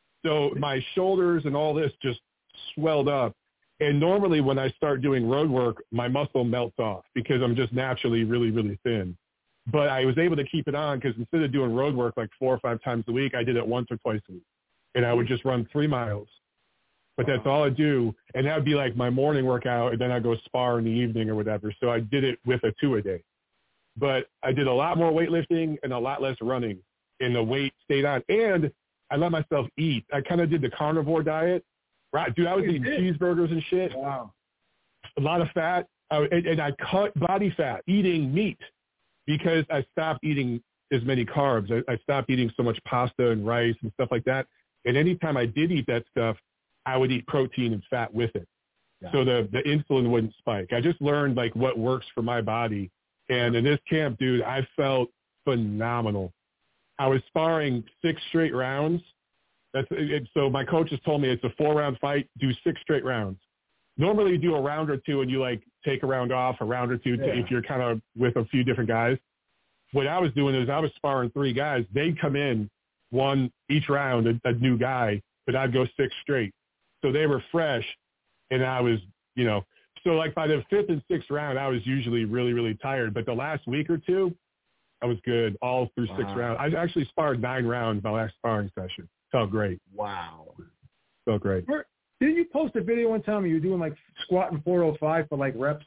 So my shoulders and all this just swelled up. And normally when I start doing road work, my muscle melts off because I'm just naturally really, really thin. But I was able to keep it on because instead of doing road work like four or five times a week, I did it once or twice a week. And I would just run three miles. But that's all I do. And that would be like my morning workout, and then I go spar in the evening or whatever. So I did it with a two a day. But I did a lot more weightlifting and a lot less running, and the weight stayed on. And I let myself eat. I kind of did the carnivore diet. Right, dude, I was eating cheeseburgers and shit. Wow. a lot of fat, uh, and, and I cut body fat eating meat because I stopped eating as many carbs. I, I stopped eating so much pasta and rice and stuff like that. And anytime I did eat that stuff, I would eat protein and fat with it. Yeah. So the, the insulin wouldn't spike. I just learned like what works for my body. And in this camp, dude, I felt phenomenal. I was sparring six straight rounds. That's it, so my coaches told me it's a four-round fight, do six straight rounds. Normally you do a round or two and you like take a round off, a round or two yeah. if you're kind of with a few different guys. What I was doing is I was sparring three guys. They'd come in one each round, a, a new guy, but I'd go six straight. So they were fresh, and I was, you know, so like by the fifth and sixth round, I was usually really, really tired. But the last week or two, I was good all through wow. six rounds. I actually sparred nine rounds my last sparring session. Felt great. Wow. Felt great. Didn't you post a video one time where you were doing like squatting four oh five for like reps?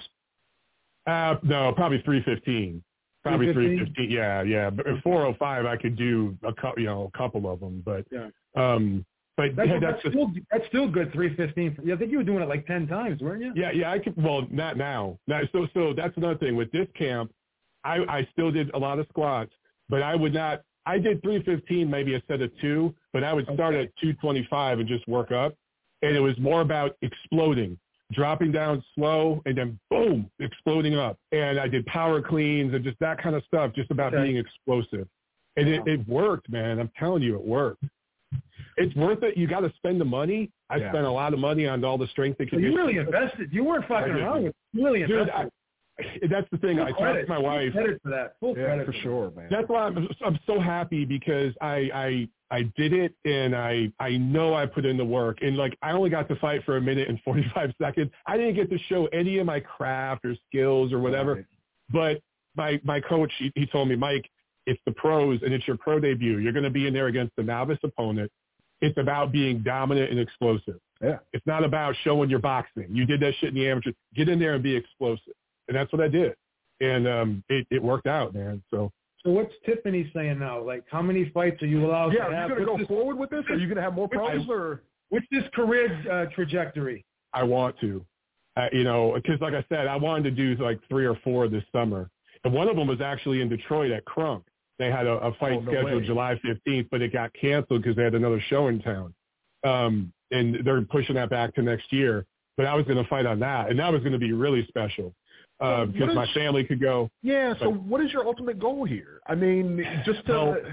Uh, no, probably three fifteen. Probably three fifteen. Yeah, yeah. But four oh five, I could do a couple, you know, a couple of them. But, yeah. um, but that's, yeah, that's, that's, still, that's still good. three fifteen. Yeah, I think you were doing it like ten times, weren't you? Yeah, yeah. I could. Well, not now. Not, so, so that's another thing with this camp. I, I still did a lot of squats, but I would not. I did three fifteen, maybe a set of two, but I would start okay. at two twenty-five and just work up. And it was more about exploding, dropping down slow, and then boom, exploding up. And I did power cleans and just that kind of stuff, just about okay. being explosive. And wow. it, it worked, man. I'm telling you, it worked. It's worth it. You got to spend the money. I yeah. spent a lot of money on all the strength and conditioning. So you really invested. You weren't fucking around with it. You really invested. Dude, I, that's the thing. Full I credit. talked to my wife. Full credit for that. Full yeah, credit for sure, man. That's why I'm, I'm so happy because I, I I did it and I I know I put in the work. And like I only got to fight for a minute and forty-five seconds. I didn't get to show any of my craft or skills or whatever. Right. But my my coach, he, he told me, Mike, it's the pros and it's your pro debut. You're going to be in there against the novice opponent. It's about being dominant and explosive. Yeah. It's not about showing your boxing. You did that shit in the amateur. Get in there and be explosive. And that's what I did. And um, it, it worked out, man. So, so what's Tiffany saying now? Like, how many fights are you allowed yeah, to have? Yeah, are you going to go this, forward with this? Are you going to have more pros? Or what's this career uh, trajectory? I want to, uh, you know, because like I said, I wanted to do like three or four this summer. And one of them was actually in Detroit at Crunk. They had a, a fight oh, no scheduled way. July fifteenth, but it got canceled because they had another show in town. Um, and they're pushing that back to next year. But I was going to fight on that, and that was going to be really special. Because uh, my family could go. Yeah, so but, what is your ultimate goal here? I mean, just to... Well,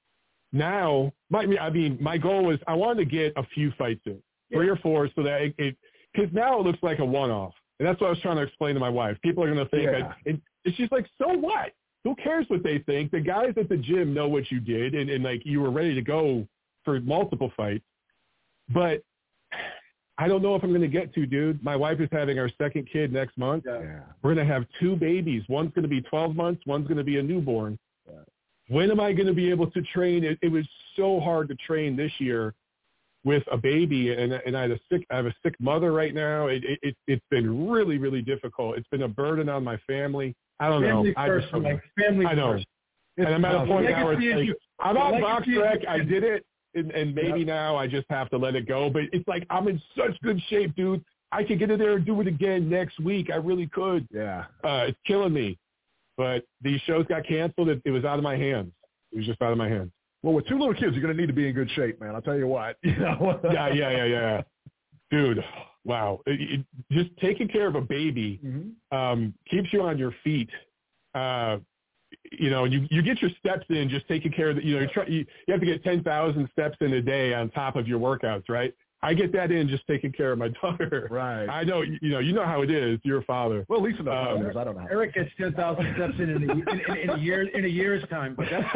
now, my, I mean, my goal was I wanted to get a few fights in, yeah. three or four, so that it, because now it looks like a one-off. And that's what I was trying to explain to my wife. People are going to think, yeah. I, and it's just like, so what? Who cares what they think? The guys at the gym know what you did, and, and like you were ready to go for multiple fights. But I don't know if I'm going to get to, dude. My wife is having our second kid next month. Yeah. We're going to have two babies. One's going to be twelve months. One's going to be a newborn. Yeah. When am I going to be able to train? It, it was so hard to train this year with a baby, and, and I, had a sick, I have a sick mother right now. It, it, it, it's been really, really difficult. It's been a burden on my family. I don't family know. First, I just, like family I know. First. And I'm at a point now where it's like, I'm on BoxRec. I did it. And, and maybe yep. now I just have to let it go. But it's like I'm in such good shape, dude. I could get in there and do it again next week. I really could. Yeah. Uh, it's killing me. But these shows got canceled. It, it was out of my hands. It was just out of my hands. Well, with two little kids, you're going to need to be in good shape, man. I'll tell you what. You know? yeah, yeah, yeah, yeah. Dude, wow. It, it, just taking care of a baby mm-hmm. um, keeps you on your feet. Uh You know, you, you get your steps in just taking care of the, you know, you, try, you, you have to get ten thousand steps in a day on top of your workouts, right? I get that in just taking care of my daughter. Right. I know, you know, you know how it is. You're a father. Well, Lisa knows um, how it is. I don't know. Eric gets ten thousand steps in in a, in, in, in a year in a year's time, but that's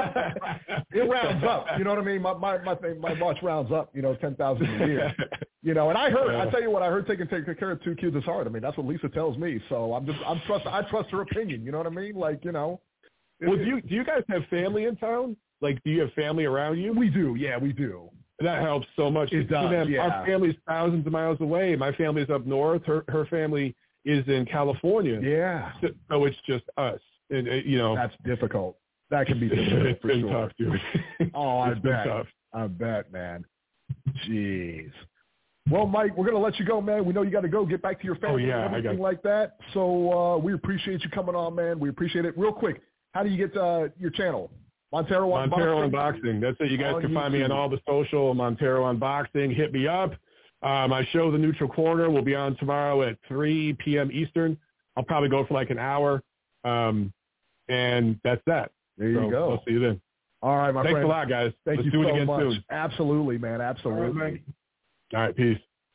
it rounds up. You know what I mean? My my my, thing, my watch rounds up. You know, ten thousand a year. You know, and I heard. Uh, I tell you what, I heard taking taking care of two kids is hard. I mean, that's what Lisa tells me. So I'm just I'm trust I trust her opinion. You know what I mean? Like, you know. Well, do you do you guys have family in town? Like, do you have family around you? We do. Yeah, we do. That helps so much. It does, them, yeah. Our family's thousands of miles away. My family's up north. Her her family is in California. Yeah. So, so it's just us. And, uh, you know. That's difficult. That can be difficult It's for been sure. tough, dude. Oh, I it's bet. Been tough. I bet, man. Jeez. Well, Mike, we're going to let you go, man. We know you got to go get back to your family Oh, yeah, and I everything got- like that. So uh, we appreciate you coming on, man. We appreciate it. Real quick, how do you get uh, your channel? Montero Unboxing? Montero Unboxing. That's it. You guys On can find me on YouTube. all the social, Montero Unboxing. Hit me up. Uh, my show, The Neutral Corner, will be on tomorrow at three p.m. Eastern. I'll probably go for like an hour. Um, and that's that. There you so go. I'll see you then. All right, my Thanks friend. a lot, guys. Thank Let's you do it so again much. soon. Absolutely, man. Absolutely. All right, All right, peace.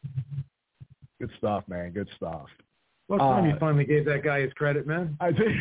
Good stuff, man. Good stuff. Well, time Uh, you finally gave that guy his credit, man. I think.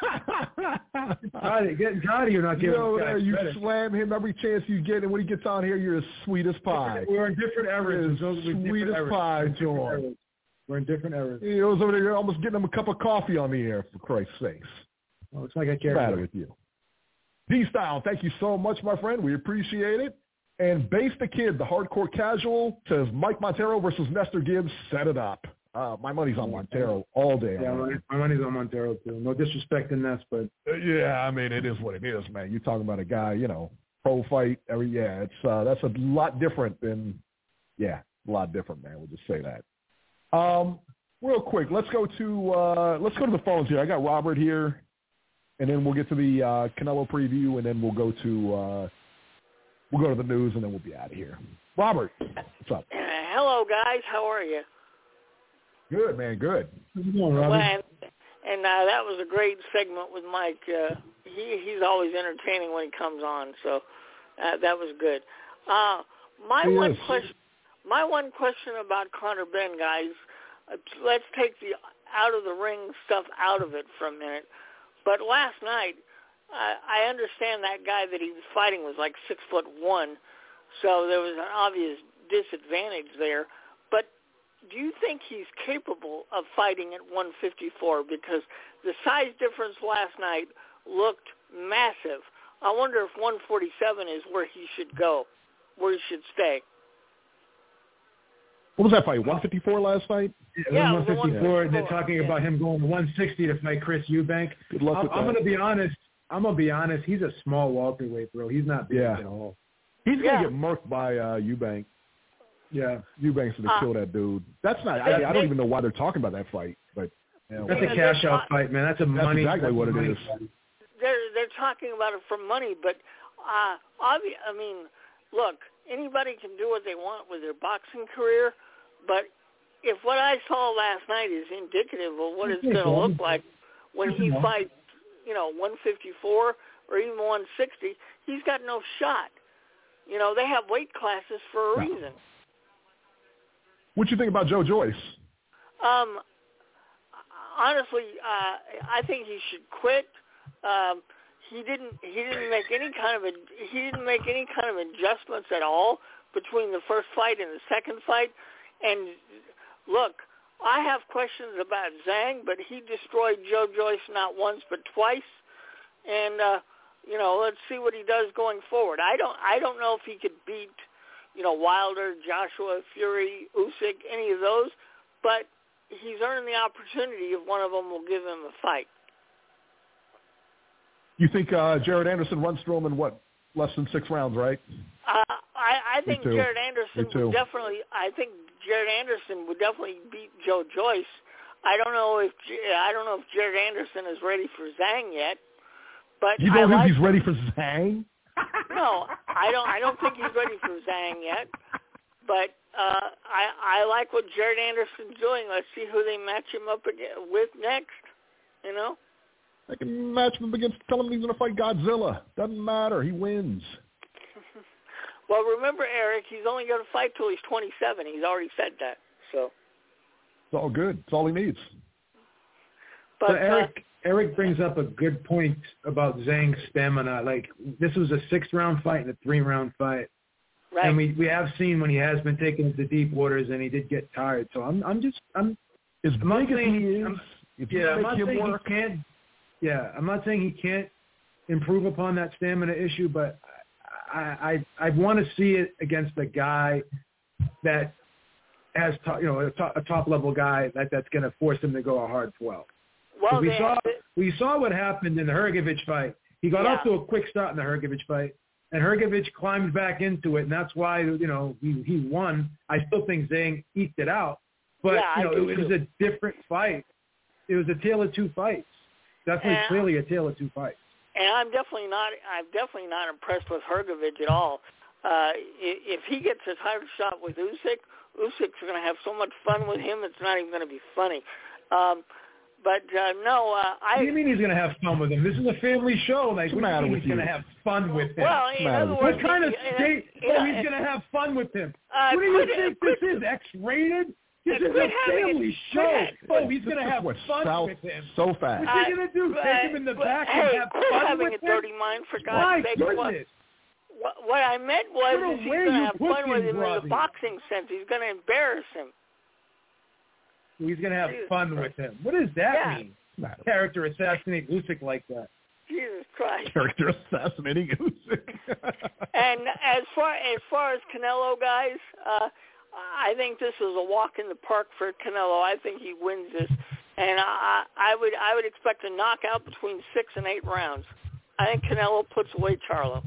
Tired of, getting tired of you not You giving know, this guy there, you credit. slam him every chance you get, and when he gets on here, you're as sweet as pie. We're in different eras. You're Those were different sweet as eras. pie, We're in different John. eras. We're in different eras. He was over there almost getting him a cup of coffee on the air, for Christ's sakes. Well, it's like I What's the care. matter with you? D-Style, thank you so much, my friend. We appreciate it. And Base the Kid, the hardcore casual, says Mike Montero versus Nestor Gibbs. Set it up. Uh, my money's on Montero all day. Yeah, my, my money's on Montero, too. No disrespect in this, but Uh, yeah, I mean, it is what it is, man. You're talking about a guy, you know, pro fight. Every yeah, it's uh, that's a lot different than, yeah, a lot different, man. We'll just say that. Um, real quick, let's go to uh, let's go to the phones here. I got Robert here, and then we'll get to the uh, Canelo preview, and then we'll go to uh, we'll go to the news, and then we'll be out of here. Robert, what's up? Uh, hello, guys. How are you? Good, man. Good. how's it going, Well, Robert? and and uh, that was a great segment with Mike. Uh, he he's always entertaining when he comes on, so uh, that was good. Uh, my He one is. question, my one question about Conor Benn, guys. Uh, let's take the out of the ring stuff out of it for a minute. But last night, uh, I understand that guy that he was fighting was like six foot one, so there was an obvious disadvantage there. But do you think he's capable of fighting at one fifty-four? Because the size difference last night looked massive. I wonder if one forty-seven is where he should go, where he should stay. What was that fight? one fifty-four last night? Yeah, one it was the fifty-four, and they're one fifty-four, talking yeah. about him going to one sixty to fight Chris Eubank. Good luck I'm, with I'm that. going to be honest. I'm going to be honest. He's a small welterweight, bro. He's not big Yeah. at all. He's gonna Yeah. get murked by uh, Eubank. Yeah. Eubanks gonna Uh, kill that dude. That's not. I, I don't even know why they're talking about that fight, but you know, That's Yeah, a cash-out they're- fight, man. That's a That's money. exactly that's what a it money is. fight. They're they're talking about it for money, but uh, obvi- I mean, look, anybody can do what they want with their boxing career, but if what I saw last night is indicative of what it's going to look like when he fights, you know, one fifty-four or even one sixty, he's got no shot. You know, they have weight classes for a No. reason. what you think about Joe Joyce? Um, honestly, uh, I think he should quit. Um, he didn't. He didn't make any kind of a. He didn't make any kind of adjustments at all between the first fight and the second fight. And look, I have questions about Zhang, but he destroyed Joe Joyce not once but twice. And uh, you know, let's see what he does going forward. I don't. I don't know if he could beat, you know, Wilder, Joshua, Fury, Usyk, any of those, but he's earned the opportunity if one of them will give him a fight. You think uh, Jared Anderson runs through him in what, less than six rounds, right? Uh, I, I think too. Jared Me Anderson too. would definitely. I think Jared Anderson would definitely beat Joe Joyce. I don't know if I don't know if Jared Anderson is ready for Zhang yet, but You I don't think like, he's ready for Zhang? No, I don't. I don't think he's ready for Zhang yet. But uh, I I like what Jared Anderson's doing. Let's see who they match him up again, with next. You know. I can match him against. Tell him he's going to fight Godzilla. Doesn't matter. He wins. Well, remember, Eric, he's only going to fight till he's twenty-seven. He's already said that. So. It's all good. It's all he needs. But So Eric, uh, Eric brings up a good point about Zhang's stamina. Like, this was a six-round fight and a three-round fight. right. And we, we have seen when he has been taken into deep waters and he did get tired. So I'm I'm just I'm As I'm not big as saying he is, I'm- if you yeah I'm make not him saying work, he can't. Yeah, I'm not saying he can't improve upon that stamina issue, but I I I want to see it against a guy that has top, you know a top, a top level guy that that's going to force him to go a hard twelve. well, we they, saw they, we saw what happened in the Hrgovic fight. He got Yeah. off to a quick start in the Hrgovic fight, and Hrgovic climbed back into it, and that's why, you know, he, he won. I still think Zhang eked it out, but, yeah, you know, it, it was a different fight. It was a tale of two fights. Definitely, and, clearly a tale of two fights. And I'm definitely not. I'm definitely not impressed with Hrgovic at all. Uh, if he gets a title shot with Usyk, Usyk's going to have so much fun with him. It's not even going to be funny. Um, but uh, no, uh, I. What do you mean he's going to have fun with him? This is a family show. Like, what do you mean he's going to have fun with him? Well, in other words, what kind of he, state? Uh, oh, he's going to have fun with him. Uh, what do you quit, think quit, this is? X-rated? This is a family it, show. Oh, he's this going to have fun south with him. So fast. What's he going to do? Uh, Take him in the but, back hey, and have quit fun having with a him? dirty mind, for God's My sake. goodness. What, what I meant was What a is he's way going to you have put fun with him, him in Robbie. the boxing sense. He's going to embarrass him. He's going to have Jesus fun Christ. with him. What does that Yeah. mean? Character assassinate Usyk like that. Jesus Christ. Character assassinating Usyk. And as far as far as Canelo, guys, uh, I think this is a walk in the park for Canelo. I think he wins this, and I, I would I would expect a knockout between six and eight rounds. I think Canelo puts away Charlo.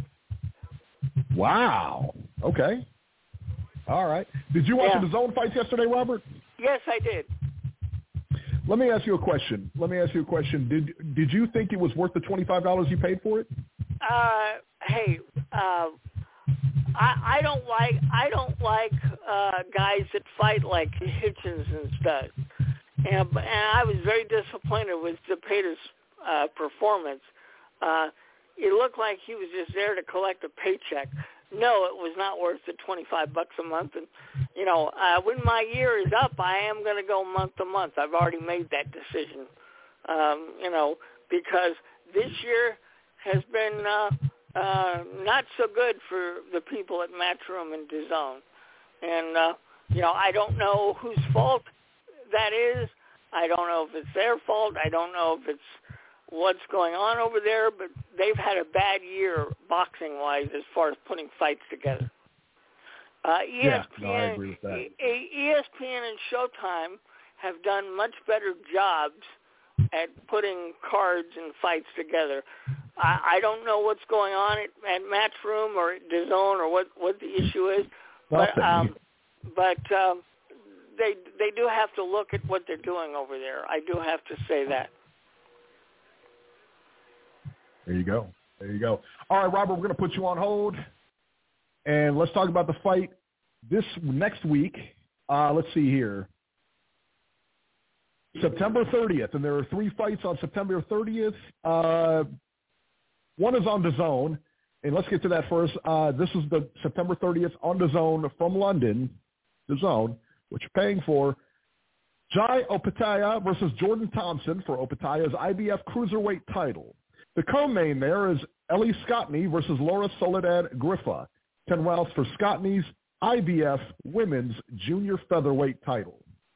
Wow. Okay. All right. Did you watch Yeah. the zone fights yesterday, Robert? Yes, I did. Let me ask you a question. Let me ask you a question. Did did you think it was worth the twenty-five dollars you paid for it? Uh, hey, uh, I, I don't like I don't like uh, guys that fight like Hitchens and stuff. And, and I was very disappointed with Zepeda's uh, performance. Uh, it looked like he was just there to collect a paycheck. No, it was not worth the twenty-five bucks a month. And, you know, uh, when my year is up, I am going to go month to month. I've already made that decision, um, you know, because this year has been uh, uh, not so good for the people at Matchroom and DAZN. And, uh, you know, I don't know whose fault that is. I don't know if it's their fault. I don't know if it's what's going on over there, but they've had a bad year boxing-wise as far as putting fights together. Uh, E S P N, yeah, no, I agree with that. E- E S P N and Showtime have done much better jobs at putting cards and fights together. I, I don't know what's going on at, at Matchroom or at DAZN or what, what the issue is, but um, but um, they they do have to look at what they're doing over there. I do have to say that. There you go. There you go. All right, Robert, we're going to put you on hold, and let's talk about the fight this next week. Uh, let's see here. September thirtieth, and there are three fights on September thirtieth. Uh, one is on DAZN, and let's get to that first. Uh, this is the September thirtieth on DAZN from London, DAZN, which you're paying for. Jai Opetaia versus Jordan Thompson for Opetaia's I B F Cruiserweight title. The co-main there is Ellie Scottney versus Laura Soledad Griffa. Ten rounds for Scottney's I B F Women's Junior Featherweight title.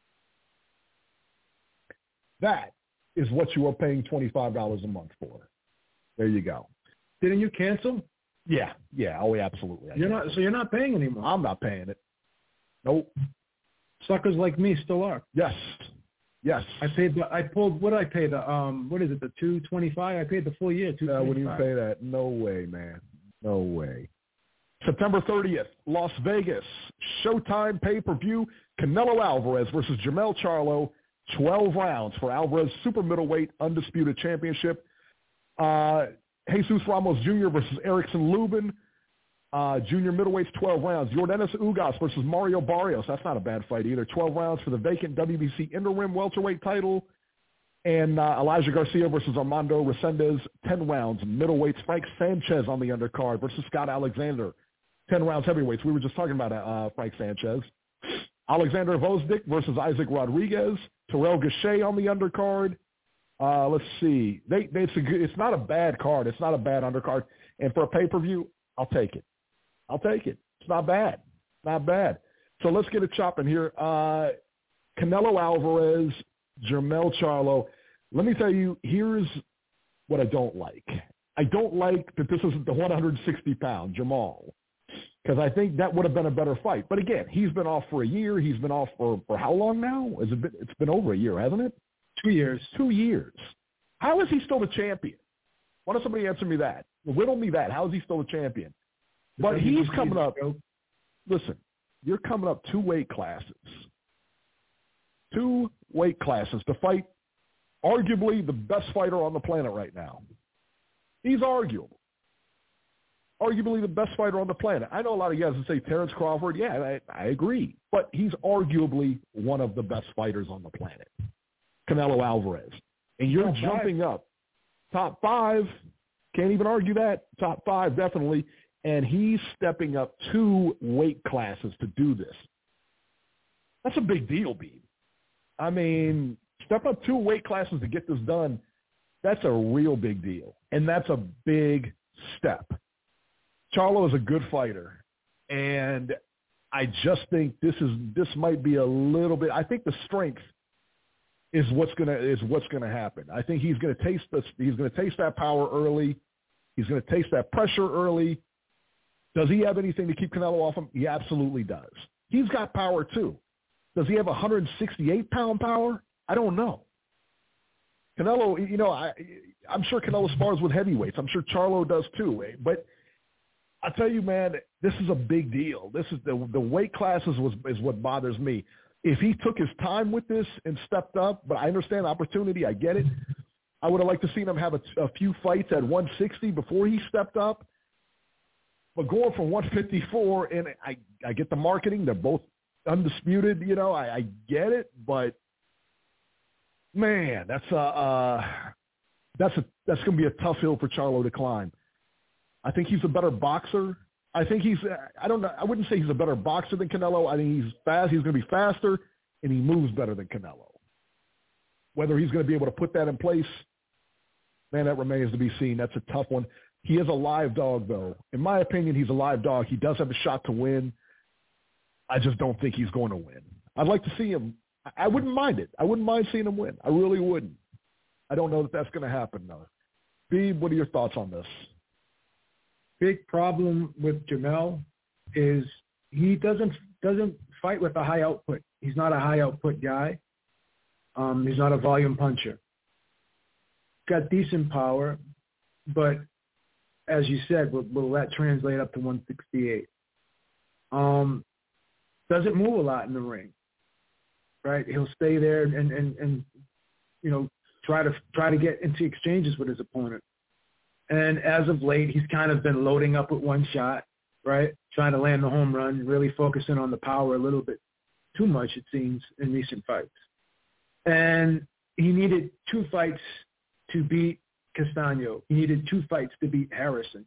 That is what you are paying twenty-five dollars a month for. There you go. Didn't you cancel? Yeah, yeah, oh, yeah, absolutely. I You're can't. not, so you're not paying anymore. I'm not paying it. Nope. Suckers like me still are. Yes, yes. I paid the. I pulled. What did I pay the? Um. What is it? The two twenty five. I paid the full year. Two. Uh, when you pay that, no way, man. No way. September thirtieth, Las Vegas, Showtime pay-per-view, Canelo Alvarez versus Jermell Charlo, twelve rounds for Alvarez Super Middleweight Undisputed Championship. Uh, Jesus Ramos Junior versus Erickson Lubin, uh, Junior Middleweights, twelve rounds. Yordenis Ugas versus Mario Barrios. That's not a bad fight either. twelve rounds for the vacant W B C interim welterweight title. And uh, Elijah Garcia versus Armando Resendez, ten rounds. Middleweights, Frank Sanchez on the undercard versus Scott Alexander. ten rounds heavyweights. We were just talking about uh, Frank Sanchez. Alexander Vosdick versus Isaac Rodriguez. Terrell Gachet on the undercard. Uh, let's see. They, they, it's, a good, it's not a bad card. It's not a bad undercard. And for a pay-per-view, I'll take it. I'll take it. It's not bad. Not bad. So let's get it chopping here. Uh, Canelo Alvarez, Jermell Charlo. Let me tell you, here's what I don't like. I don't like that this isn't the one hundred sixty pound Jermall, because I think that would have been a better fight. But again, he's been off for a year. He's been off for, for how long now? Is it been, it's been over a year, hasn't it? Two years. Two years. How is he still the champion? Why don't somebody answer me that? Riddle me that. How is he still the champion? But he's coming up. Listen, you're coming up two weight classes. Two weight classes to fight arguably the best fighter on the planet right now. He's arguable. Arguably the best fighter on the planet. I know a lot of you guys would say Terrence Crawford. Yeah, I, I agree. But he's arguably one of the best fighters on the planet. Canelo Alvarez. And you're top jumping five. up. Top five. Can't even argue that. Top five, definitely. And he's stepping up two weight classes to do this. That's a big deal, Beam. I mean, step up two weight classes to get this done, that's a real big deal. And that's a big step. Charlo is a good fighter. And I just think this is this might be a little bit – I think the strength is what's going to is what's going to happen. I think he's going to taste this, he's going to taste that power early. He's going to taste that pressure early. Does he have anything to keep Canelo off him? He absolutely does. He's got power too. Does he have one hundred sixty-eight pound power? I don't know. Canelo, you know, I, I'm sure Canelo spars with heavyweights. I'm sure Charlo does too. But I tell you, man, this is a big deal. This is the the weight classes was is what bothers me. If he took his time with this and stepped up, but I understand opportunity, I get it. I would have liked to seen him have a, a few fights at one sixty before he stepped up. But going from one fifty-four, and I, I get the marketing. They're both undisputed, you know. I, I get it, but man, that's a uh, that's a that's going to be a tough hill for Charlo to climb. I think he's a better boxer. I think he's I don't know. I wouldn't say he's a better boxer than Canelo. I think he's fast. He's going to be faster, and he moves better than Canelo. Whether he's going to be able to put that in place, man, that remains to be seen. That's a tough one. He is a live dog, though. In my opinion, he's a live dog. He does have a shot to win. I just don't think he's going to win. I'd like to see him. I wouldn't mind it. I wouldn't mind seeing him win. I really wouldn't. I don't know that that's going to happen, though. Beeb, what are your thoughts on this? Big problem with Jermell is he doesn't doesn't fight with a high output. He's not a high output guy. Um, he's not a volume puncher. Got decent power, but as you said, will, will that translate up to one sixty-eight? Um, doesn't move a lot in the ring, right? He'll stay there and, and, and you know try to try to get into exchanges with his opponent. And as of late, he's kind of been loading up with one shot, right? Trying to land the home run, really focusing on the power a little bit too much, it seems, in recent fights. And he needed two fights to beat Castaño. He needed two fights to beat Harrison.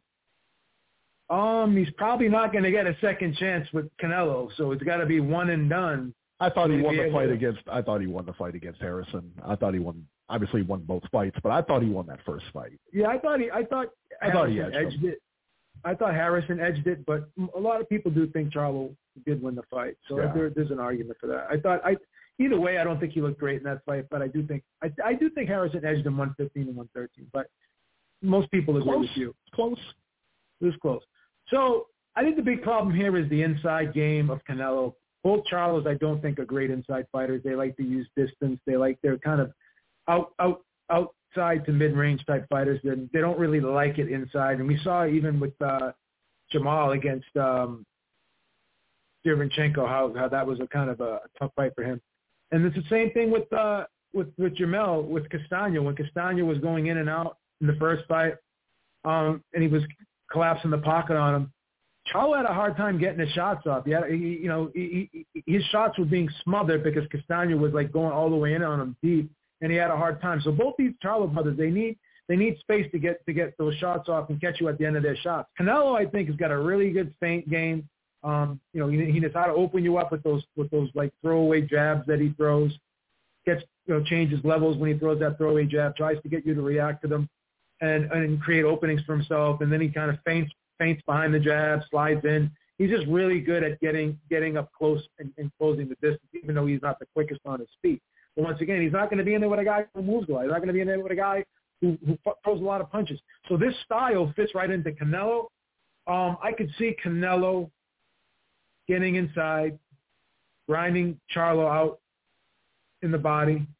Um, he's probably not going to get a second chance with Canelo, so it's got to be one and done. I thought he won the fight against. I thought he won the fight against Harrison. I thought he won. Obviously, he won both fights, but I thought he won that first fight. Yeah, I thought he. I thought. I thought he edged, edged it. I thought Harrison edged it, but a lot of people do think Charlo did win the fight. So yeah. there, there's an argument for that. I thought. I either way, I don't think he looked great in that fight, but I do think. I, I do think Harrison edged him one fifteen and one thirteen. But most people agree close. with you. Close. It was close. So I think the big problem here is the inside game of Canelo. Both Charlos, I don't think, are great inside fighters. They like to use distance. They like they're kind of out out outside to mid-range type fighters. They they don't really like it inside. And we saw even with uh, Jamal against um, Derevyanchenko how how that was a kind of a, a tough fight for him. And it's the same thing with uh, with with Jermell with Castaño. When Castaño was going in and out in the first fight, um, and he was collapsing the pocket on him. Charlo had a hard time getting his shots off. He had, he, you know, he, he, his shots were being smothered because Castaño was like going all the way in on him deep, and he had a hard time. So both these Charlo brothers, they need they need space to get to get those shots off and catch you at the end of their shots. Canelo, I think, has got a really good feint game. Um, you know, he, he knows how to open you up with those with those like throwaway jabs that he throws. Gets you know changes levels when he throws that throwaway jab. Tries to get you to react to them, and and create openings for himself. And then he kind of feints. feints behind the jab, slides in. He's just really good at getting getting up close and, and closing the distance, even though he's not the quickest on his feet. But once again, he's not going to be in there with a guy who moves a lot. He's not going to be in there with a guy who, who throws a lot of punches. So this style fits right into Canelo. Um, I could see Canelo getting inside, grinding Charlo out in the body,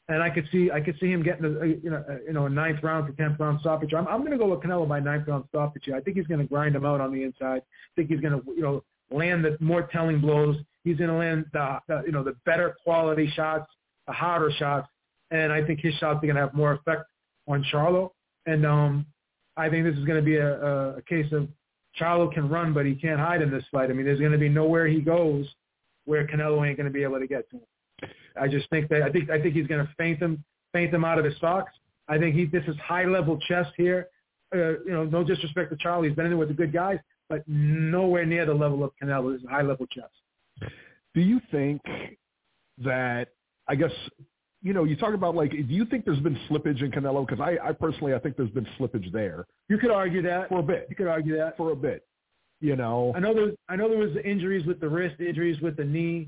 and I could see I could see him getting a, you know a, you know a ninth round to tenth round stoppage. I'm I'm going to go with Canelo by ninth round stoppage. I think he's going to grind him out on the inside. I think he's going to you know land the more telling blows. He's going to land the, the you know the better quality shots, the harder shots, and I think his shots are going to have more effect on Charlo. And um, I think this is going to be a, a, a case of Charlo can run, but he can't hide in this fight. I mean, there's going to be nowhere he goes where Canelo ain't going to be able to get to him. I just think that I think I think he's going to feint him, feint him out of his socks. I think he this is high level chess here. Uh, you know, no disrespect to Charlo, he's been in there with the good guys, but nowhere near the level of Canelo. This is high level chess. Do you think that, I guess, you know, you talk about, like, do you think there's been slippage in Canelo? Because I, I personally, I think there's been slippage there. You could argue that. For a bit. You could argue that. For a bit. You know. I know there was, I know there was injuries with the wrist, injuries with the knee.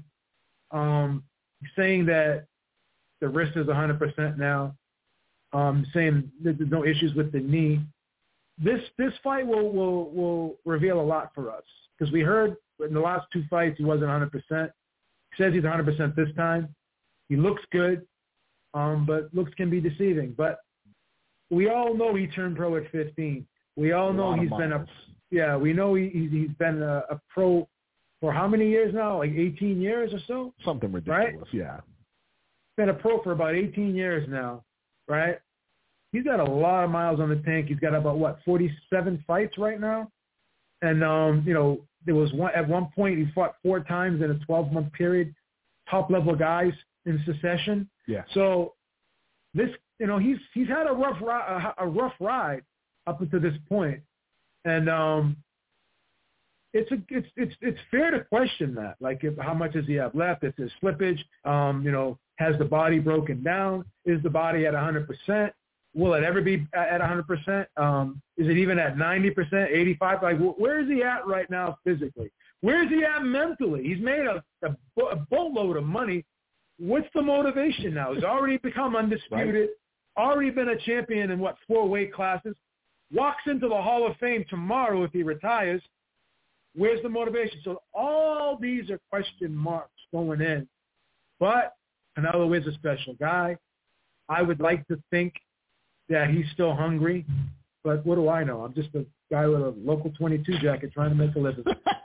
Um, saying that the wrist is one hundred percent now. Um, saying that there's no issues with the knee. This this fight will, will, will reveal a lot for us. Because we heard in the last two fights he wasn't one hundred percent. He says he's one hundred percent this time. He looks good. Um, but looks can be deceiving. But we all know he turned pro at fifteen. We all know he's been a yeah. We know he, he's, he's been a, a pro for how many years now? Like eighteen years or so. Something ridiculous. Right? Yeah. Been a pro for about eighteen years now. Right. He's got a lot of miles on the tank. He's got about what forty-seven fights right now. And um, you know, there was one at one point he fought four times in a twelve month period. Top level guys in succession. Yeah. So this, you know, he's he's had a rough ri- a, a rough ride up until this point, and um, it's a it's it's it's fair to question that. Like, if, how much does he have left? If there's slippage, um, you know, has the body broken down? Is the body at one hundred percent? Will it ever be at one hundred percent? Um, is it even at ninety percent, eighty-five? Like, where is he at right now physically? Where is he at mentally? He's made a, a, a boatload of money. What's the motivation now? He's already become undisputed, right. Already been a champion in, what, four weight classes, walks into the Hall of Fame tomorrow if he retires. Where's the motivation? So all these are question marks going in. But Canelo is a special guy. I would like to think that he's still hungry, but what do I know? I'm just a guy with a local twenty-two jacket trying to make a living.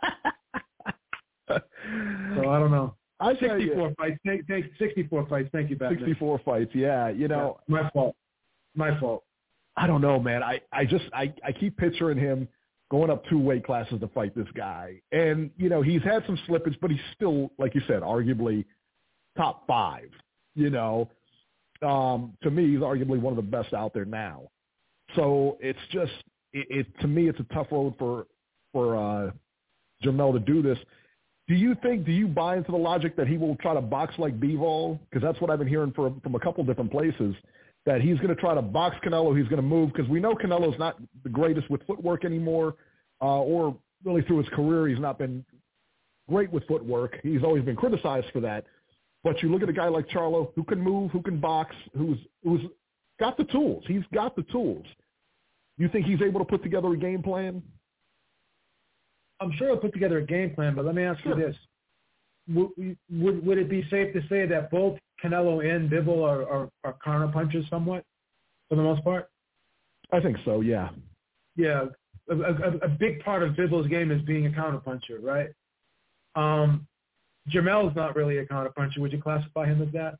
So I don't know. I sixty-four fights. Take, take sixty-four fights. Thank you, Batman. sixty-four fights. Yeah, you know, yeah, my fault. My fault. I don't know, man. I, I just I, I keep picturing him going up two weight classes to fight this guy, and you know he's had some slippage, but he's still, like you said, arguably top five. You know, um, to me, he's arguably one of the best out there now. So it's just it, it to me, it's a tough road for for uh, Jermell to do this. Do you think, do you buy into the logic that he will try to box like Bivol? Because that's what I've been hearing from, from a couple different places, that he's going to try to box Canelo, he's going to move, because we know Canelo's not the greatest with footwork anymore, uh, or really through his career he's not been great with footwork. He's always been criticized for that. But you look at a guy like Charlo, who can move, who can box, who's who's got the tools. He's got the tools. You think he's able to put together a game plan? I'm sure he'll put together a game plan, but let me ask sure. you this. Would, would would it be safe to say that both Canelo and Bivol are, are, are counter punchers somewhat, for the most part? I think so, yeah. Yeah, a, a, a big part of Bivol's game is being a counter puncher, right? Um, Jermell's not really a counter puncher. Would you classify him as that?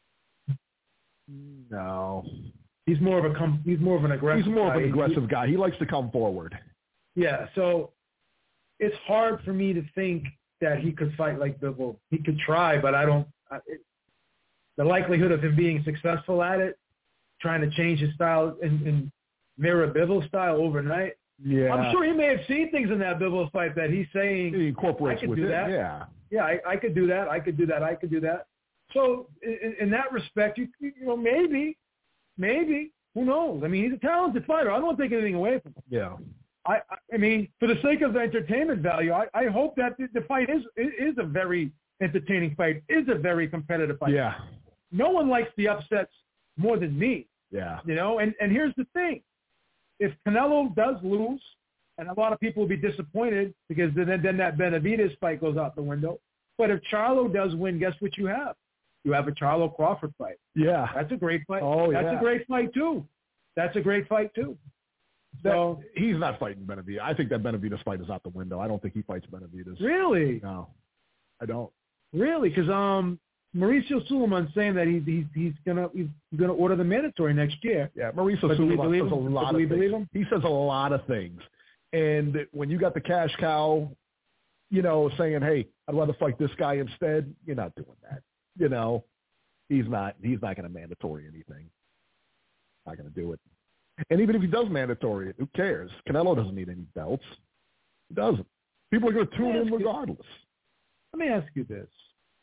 No. He's more of a com- he's more of an aggressive. He's more guy. of an aggressive guy. He likes to come forward. Yeah, so it's hard for me to think that he could fight like Bivol. He could try, but I don't. I, it, the likelihood of him being successful at it, trying to change his style and, and mirror Bivol's style overnight. Yeah, I'm sure he may have seen things in that Bivol fight that he's saying he incorporates I could with do it. that. Yeah, yeah, I, I could do that. I could do that. I could do that. So in, in that respect, you, you know, maybe, maybe who knows? I mean, he's a talented fighter. I don't want to take anything away from him. Yeah. I, I mean, for the sake of the entertainment value, I, I hope that the, the fight is is a very entertaining fight, is a very competitive fight. Yeah. No one likes the upsets more than me. Yeah. You know, and, and here's the thing. If Canelo does lose, and a lot of people will be disappointed because then, then that Benavidez fight goes out the window. But if Charlo does win, guess what you have? you have a Charlo Crawford fight. Yeah. That's a great fight. Oh, That's yeah. a great fight, too. That's a great fight, too. So that, he's not fighting Benavidez. I think that Benavidez fight is out the window. I don't think he fights Benavidez. Really? No, I don't. Really? Because um, Mauricio Sulaiman's saying that he's he's he's gonna he's gonna order the mandatory next year. Yeah, Mauricio But do we Sulaiman believe says a him? lot But of do we things. believe him? He says a lot of things, and when you got the cash cow, you know, saying, "Hey, I'd rather fight this guy instead," you're not doing that. You know, he's not he's not going to mandatory anything. Not going to do it. And even if he does mandatory it, who cares? Canelo doesn't need any belts. He doesn't. People are going to tune in regardless. Let me ask you this.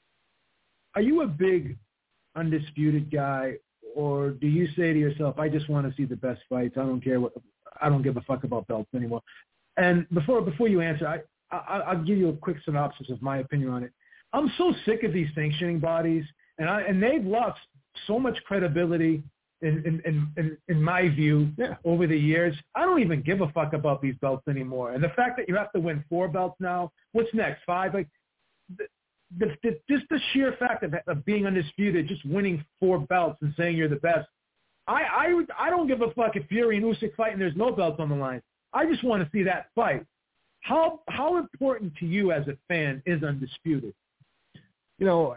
Are you a big undisputed guy, or do you say to yourself, I just want to see the best fights. I don't care what, I don't give a fuck about belts anymore. And before before you answer, I, I, I'll give you a quick synopsis of my opinion on it. I'm so sick of these sanctioning bodies, and I, and they've lost so much credibility In, in, in, in my view, yeah. over the years. I don't even give a fuck about these belts anymore. And the fact that you have to win four belts now, what's next? Five? Like, the, the, the, just the sheer fact of, of being undisputed, just winning four belts and saying you're the best. I, I, I don't give a fuck if Fury and Usyk fight and there's no belts on the line. I just want to see that fight. How how important to you as a fan is undisputed? You know,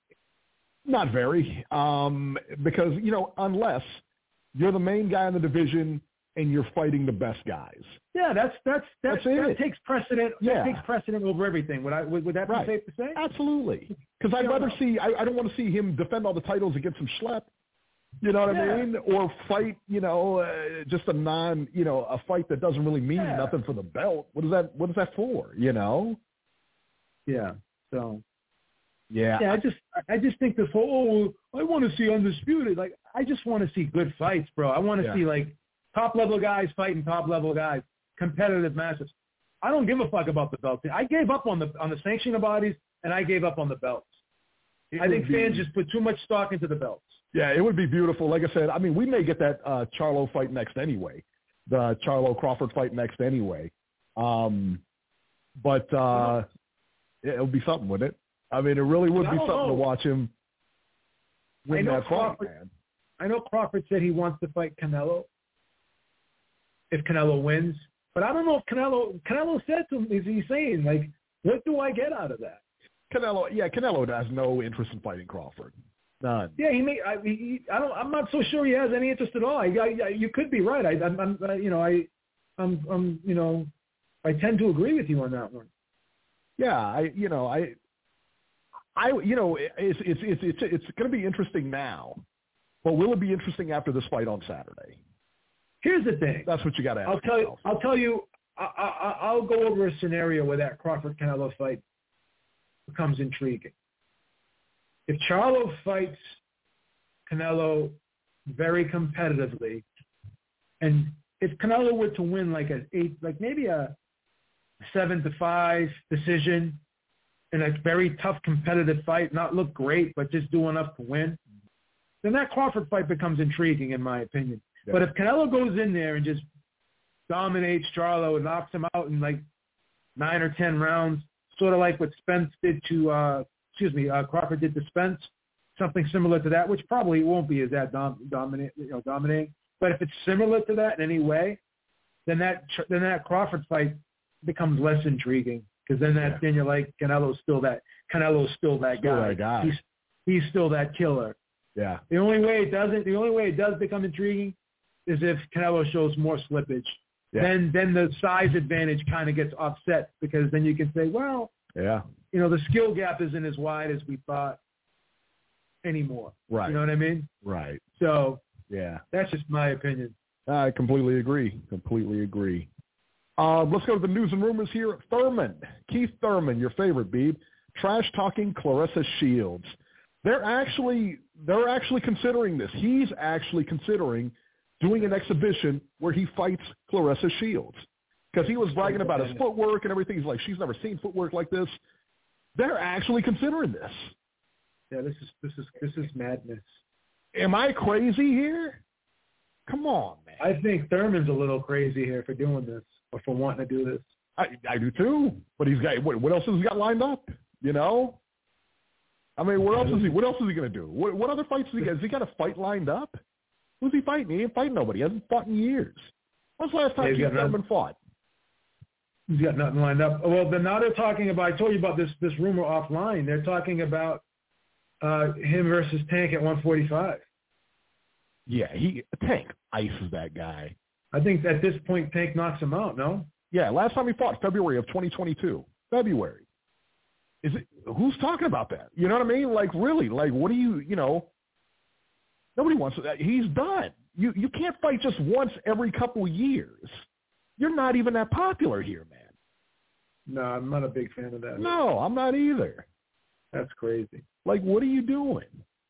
not very, um, because, you know, unless you're the main guy in the division and you're fighting the best guys. Yeah, that's that's that's, that's that it. takes precedent. Yeah. That takes precedent over everything. Would I would, would that right. be safe to say? Absolutely. Because I'd rather see. I, I don't want to see him defend all the titles against some schlep. You know what yeah. I mean? Or fight. You know, uh, just a non. You know, a fight that doesn't really mean yeah. nothing for the belt. What is that? What is that for? You know? Yeah. So. Yeah. Yeah, I just I just think this whole oh, I want to see undisputed. Like I just want to see good fights, bro. I want to yeah. see like top level guys fighting top level guys, competitive matches. I don't give a fuck about the belts. I gave up on the on the sanctioning bodies and I gave up on the belts. It I think be, fans just put too much stock into the belts. Yeah, it would be beautiful. Like I said, I mean, we may get that uh, Charlo fight next anyway, the Charlo Crawford fight next anyway. Um, but uh, yeah, it would be something, wouldn't it? I mean, it really would be something know. to watch him win that fight, Crawford, man. I know Crawford said he wants to fight Canelo if Canelo wins, but I don't know if Canelo Canelo said to him, is he saying, like, what do I get out of that? Canelo, yeah, Canelo has no interest in fighting Crawford. None. Yeah, he may. I, he, I don't. I'm not so sure he has any interest at all. I, I, you could be right. I, I'm, I'm, you know, I, I'm, I'm, you know, I tend to agree with you on that one. Yeah, I, you know, I. I, you know, it's it's it's it's, it's going to be interesting now, but will it be interesting after this fight on Saturday? Here's the thing. That's what you got to ask I'll tell yourself. you. I'll tell you. I, I, I'll go over a scenario where that Crawford Canelo fight becomes intriguing. If Charlo fights Canelo very competitively, and if Canelo were to win like a eight, like maybe a seven to five decision. In a very tough competitive fight, not look great, but just do enough to win, then that Crawford fight becomes intriguing, in my opinion. Yeah. But if Canelo goes in there and just dominates Charlo and knocks him out in like nine or ten rounds, sort of like what Spence did to, uh, excuse me, uh, Crawford did to Spence, something similar to that, which probably won't be as that dom- dominant, you know, dominating. But if it's similar to that in any way, then that then that Crawford fight becomes less intriguing. Because then that, yeah. then you're like, Canelo's still that, Canelo's still that still guy. That guy. He's, he's still that killer. Yeah. The only way it doesn't, the only way it does become intriguing is if Canelo shows more slippage. Yeah. Then, then the size advantage kind of gets offset because then you can say, well, yeah, you know, the skill gap isn't as wide as we thought anymore. Right. You know what I mean? Right. So, yeah, that's just my opinion. I completely agree. Completely agree. Uh, let's go to the news and rumors here. Thurman, Keith Thurman, your favorite, Beeb, trash talking Claressa Shields. They're actually they're actually considering this. He's actually considering doing an exhibition where he fights Claressa Shields because he was bragging about his footwork and everything. He's like, she's never seen footwork like this. They're actually considering this. Yeah, this is this is this is madness. Am I crazy here? Come on, man. I think Thurman's a little crazy here for doing this. Or for wanting to do this. I, I do too. But he's got what, what else has he got lined up? You know? I mean, what else is he? What else is he going to do? What, what other fights is he got? Has he got a fight lined up? Who's he fighting? He ain't fighting nobody. He hasn't fought in years. When's the last time yeah, Keith Thurman fought? He's got nothing lined up. Well, then now they're talking about. I told you about this this rumor offline. They're talking about uh, him versus Tank at one forty-five. Yeah, he Tank ices that guy. I think at this point Tank knocks him out. No. Yeah, last time he fought, February of twenty twenty-two. February. Is it? Who's talking about that? You know what I mean? Like, really? Like, what do you? You know, nobody wants that. He's done. You you can't fight just once every couple of years. You're not even that popular here, man. No, I'm not a big fan of that. No, I'm not either. That's crazy. Like, what are you doing?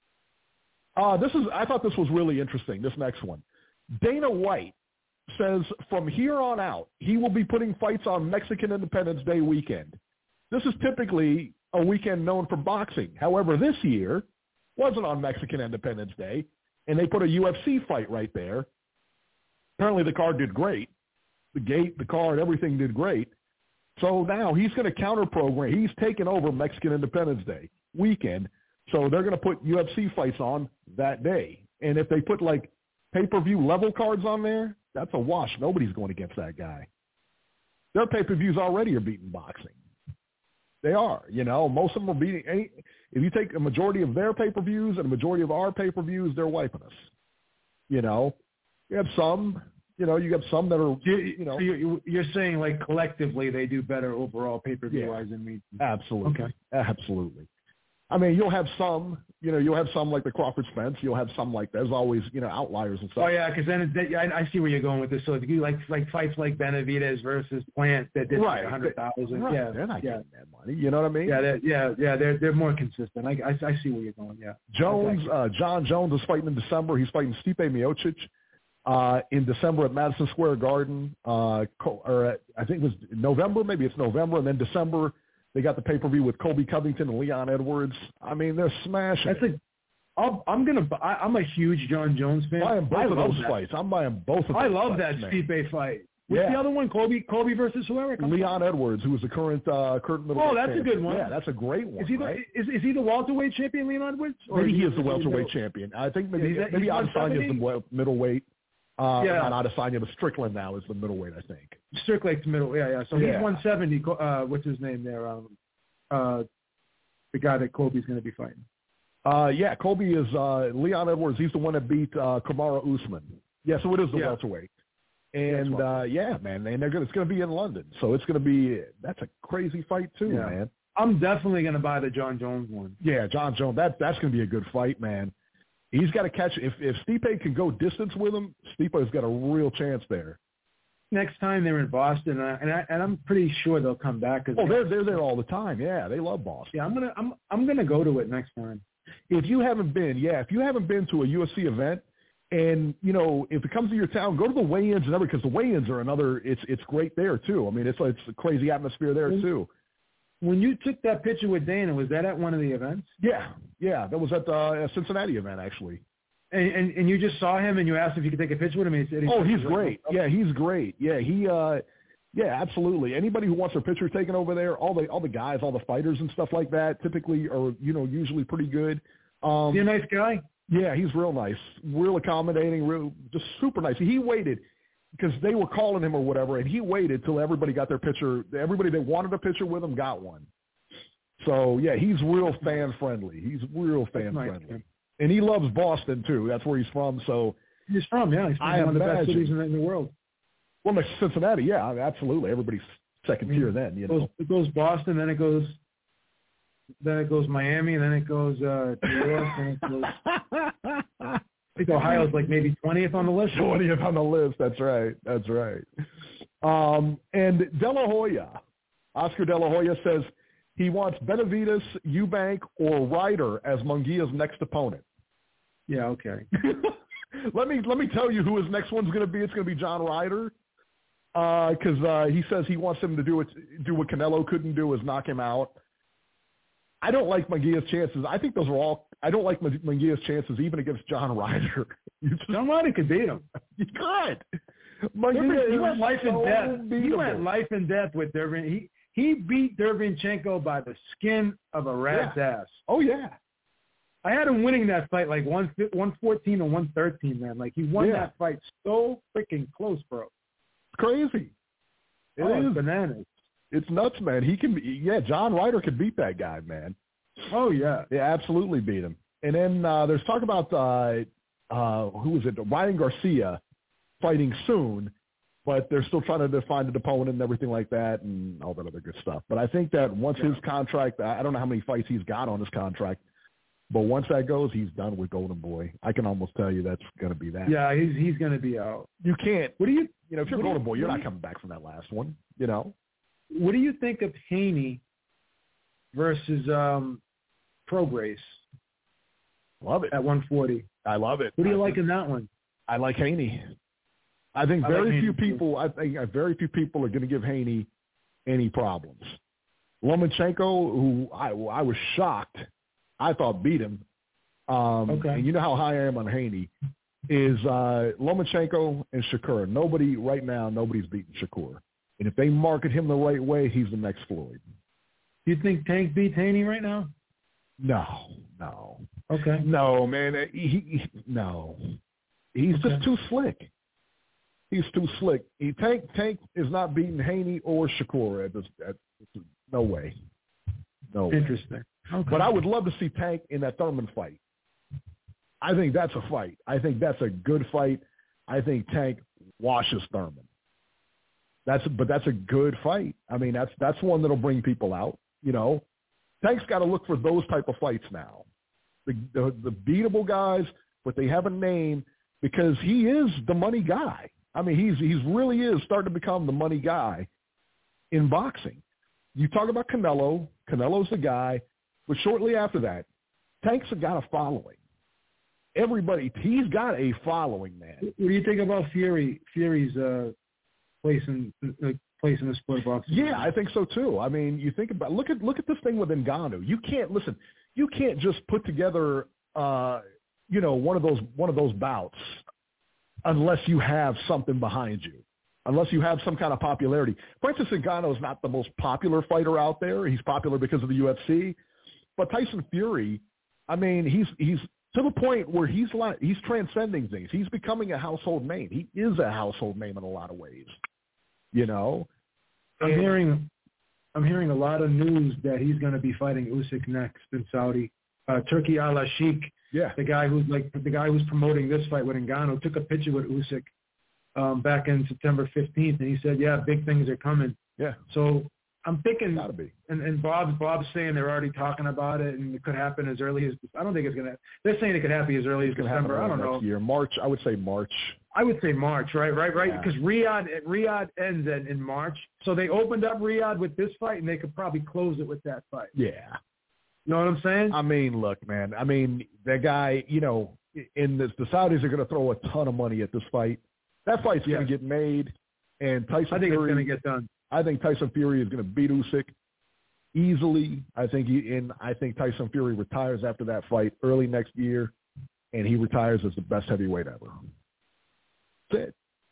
Uh, this is. I thought this was really interesting, this next one. Dana White says from here on out, he will be putting fights on Mexican Independence Day weekend. This is typically a weekend known for boxing. However, this year wasn't on Mexican Independence Day, and they put a U F C fight right there. Apparently the card did great. The gate, the card, everything did great. So now he's going to counter-program. He's taken over Mexican Independence Day weekend, so they're going to put U F C fights on that day. And if they put, like, pay-per-view level cards on there, that's a wash. Nobody's going against that guy. Their pay-per-views already are beating boxing. They are. You know, most of them are beating any, – if you take a majority of their pay-per-views and a majority of our pay-per-views, they're wiping us. You know, you have some – You know, you got some that are, you know. So you're, you're saying, like, collectively they do better overall pay-per-view-wise than me? Absolutely. Okay. Absolutely. I mean, you'll have some, you know, you'll have some like the Crawford Spence. You'll have some like, there's always, you know, outliers and stuff. Oh, yeah, because then it, I, I see where you're going with this. So if you like like fights like Benavidez versus Plant that did right. like one hundred thousand. Right. Yeah, they're not yeah. getting that money. You know what I mean? Yeah, they're, yeah, yeah. They're they're more consistent. I, I, I see where you're going. Yeah. Jones, uh, John Jones is fighting in December. He's fighting Stipe Miocic. Uh, in December at Madison Square Garden, uh, or at, I think it was November, maybe it's November, and then December they got the pay-per-view with Colby Covington and Leon Edwards. I mean, they're smashing. That's a, I'll, I'm gonna. I, I'm a huge John Jones fan. I'm buying both I of those that. fights. I'm buying both of. I those love fights, that man. Stipe fight. What's yeah. the other one? Colby, Colby versus whoever. Leon Edwards, who was the current uh, current middleweight. Oh, that's champion. a good one. Yeah, that's a great one. Is he the right? is, is he the welterweight champion, Leon Edwards? Or Maybe he is is the welterweight middle? champion. I think maybe Yeah, maybe he's Adesanya is the middleweight. Uh, yeah. Not Adesanya, but Strickland now is the middleweight, I think. Strickland's middle, yeah, yeah. So yeah. he's one seventy. Uh, what's his name there? Um, uh, the guy that Colby's going to be fighting. Uh, yeah, Colby is uh, Leon Edwards. He's the one that beat uh, Kamaru Usman. Yeah, so it is the yeah. welterweight. And uh, yeah, man, and they're gonna, it's going to be in London, so it's going to be that's a crazy fight too, yeah. man. I'm definitely going to buy the John Jones one. Yeah, John Jones. That that's going to be a good fight, man. He's got to catch if if Stipe can go distance with him, Stipe's got a real chance there. Next time they're in Boston, uh, and I, and I'm pretty sure they'll come back. Cause oh, they're they're there all the time. Yeah, they love Boston. Yeah, I'm gonna I'm I'm gonna go to it next time. If you haven't been, yeah, if you haven't been to a U F C event, and you know if it comes to your town, go to the weigh-ins and everything, because the weigh-ins are another. It's it's great there too. I mean, it's it's a crazy atmosphere there when, too. When you took that picture with Dana, was that at one of the events? Yeah, yeah, that was at the uh, Cincinnati event actually. And, and and you just saw him and you asked if you could take a picture with him. And he said, he "Oh, said, he's great. Yeah, he's great. Yeah, he, uh, yeah, absolutely. Anybody who wants their picture taken over there, all the all the guys, all the fighters and stuff like that, typically are you know usually pretty good. Um, is he a nice guy? Yeah, he's real nice, real accommodating, real just super nice. He waited because they were calling him or whatever, and he waited till everybody got their picture. Everybody that wanted a picture with him got one. So yeah, he's real fan friendly. He's real fan friendly. Nice. And he loves Boston, too. That's where he's from. So He's from, yeah. He's from I one imagine. of the best cities in the, in the world. Well, like Cincinnati, yeah, absolutely. Everybody's second tier then, you know. It goes, it goes Boston, then it goes then it goes Miami, and then it goes uh, New York, and it goes I think Ohio's like maybe twentieth on the list. twentieth on the list, that's right. That's right. Um, and De La Hoya, Oscar De La Hoya says he wants Benavidez, Eubank, or Ryder as Munguia's next opponent. Yeah, okay. let me let me tell you who his next one's going to be. It's going to be John Ryder, because uh, uh, he says he wants him to do it, do what Canelo couldn't do, is knock him out. I don't like Munguia's chances. I think those are all. I don't like Munguia's chances even against John Ryder. John Ryder could beat him. He could. Munguia, he went life so and death. He beatable. went life and death with Durbin. He he beat Derevyanchenko by the skin of a rat's Yeah. ass. Oh, yeah. I had him winning that fight like one fourteen or one thirteen, man. Like, he won Yeah. that fight so freaking close, bro. It's crazy. It oh, is. It's bananas. It's nuts, man. He can, yeah, John Ryder could beat that guy, man. Oh, yeah. Yeah, absolutely beat him. And then uh, there's talk about, uh, uh, who was it, Ryan Garcia fighting soon, but they're still trying to define the opponent and everything like that and all that other good stuff. But I think that once yeah. his contract, I don't know how many fights he's got on his contract, but once that goes, he's done with Golden Boy. I can almost tell you that's going to be that. Yeah, he's he's going to be out. You can't. What do you, you know, if you're What do Golden you- Boy, you're what not do you- coming back from that last one, you know? What do you think of Haney versus um, Prograis Love it. at one forty? I love it. What do you I like think, in that one? I like Haney. I think I very like few Haney, too. people. I think uh, very few people are going to give Haney any problems. Lomachenko, who I, I was shocked, I thought beat him. Um, Okay. And you know how high I am on Haney. Is uh, Lomachenko and Shakur. Nobody right now. Nobody's beating Shakur. And if they market him the right way, he's the next Floyd. Do you think Tank beats Haney right now? No, no, Okay. no, man. He, he no. He's Okay. just too slick. He's too slick. He Tank Tank is not beating Haney or Shakur at this. At, no way. No way. Interesting. Okay. But I would love to see Tank in that Thurman fight. I think that's a fight. I think that's a good fight. I think Tank washes Thurman. That's but that's a good fight. I mean, that's that's one that'll bring people out. You know, Tank's got to look for those type of fights now. The, the the beatable guys, but they have a name because he is the money guy. I mean, he's he's really is starting to become the money guy in boxing. You talk about Canelo. Canelo's the guy, but shortly after that, Tank's got a following. Everybody, he's got a following, man. What do you think about Fury? Fury's uh, place in uh, place in the sport boxing? Yeah, I think so too. I mean, you think about look at look at this thing with Ngannou. You can't listen. You can't just put together, uh, you know, one of those one of those bouts unless you have something behind you, unless you have some kind of popularity. Francis Ngannou is not the most popular fighter out there. He's popular because of the U F C, but Tyson Fury, I mean, he's he's to the point where he's like he's transcending things. He's becoming a household name. He is a household name in a lot of ways. You know, I'm And- hearing, I'm hearing a lot of news that he's going to be fighting Usyk next in Saudi. Uh, Turkey Al Sheikh, yeah, the guy who's like the guy who's promoting this fight with Ngannou, took a picture with Usyk um, back in September fifteenth, and he said, "Yeah, big things are coming." yeah, So I'm thinking, gotta be. and, and Bob's Bob's saying they're already talking about it, and it could happen as early as I don't think it's gonna. They're saying it could happen as early as It's gonna happen December. I don't next know. year, March. I would say March. I would say March, right, right, right, Yeah. because Riyadh Riyadh ends in, in March, so they opened up Riyadh with this fight, and they could probably close it with that fight. Yeah. You know what I'm saying? I mean, look, man. I mean, that guy. You know, in this, the Saudis are going to throw a ton of money at this fight. That fight's Yes. going to get made, and Tyson I think Fury. it's going to get done. I think Tyson Fury is going to beat Usyk easily. I think he, and I think Tyson Fury retires after that fight early next year, and he retires as the best heavyweight ever. That's it.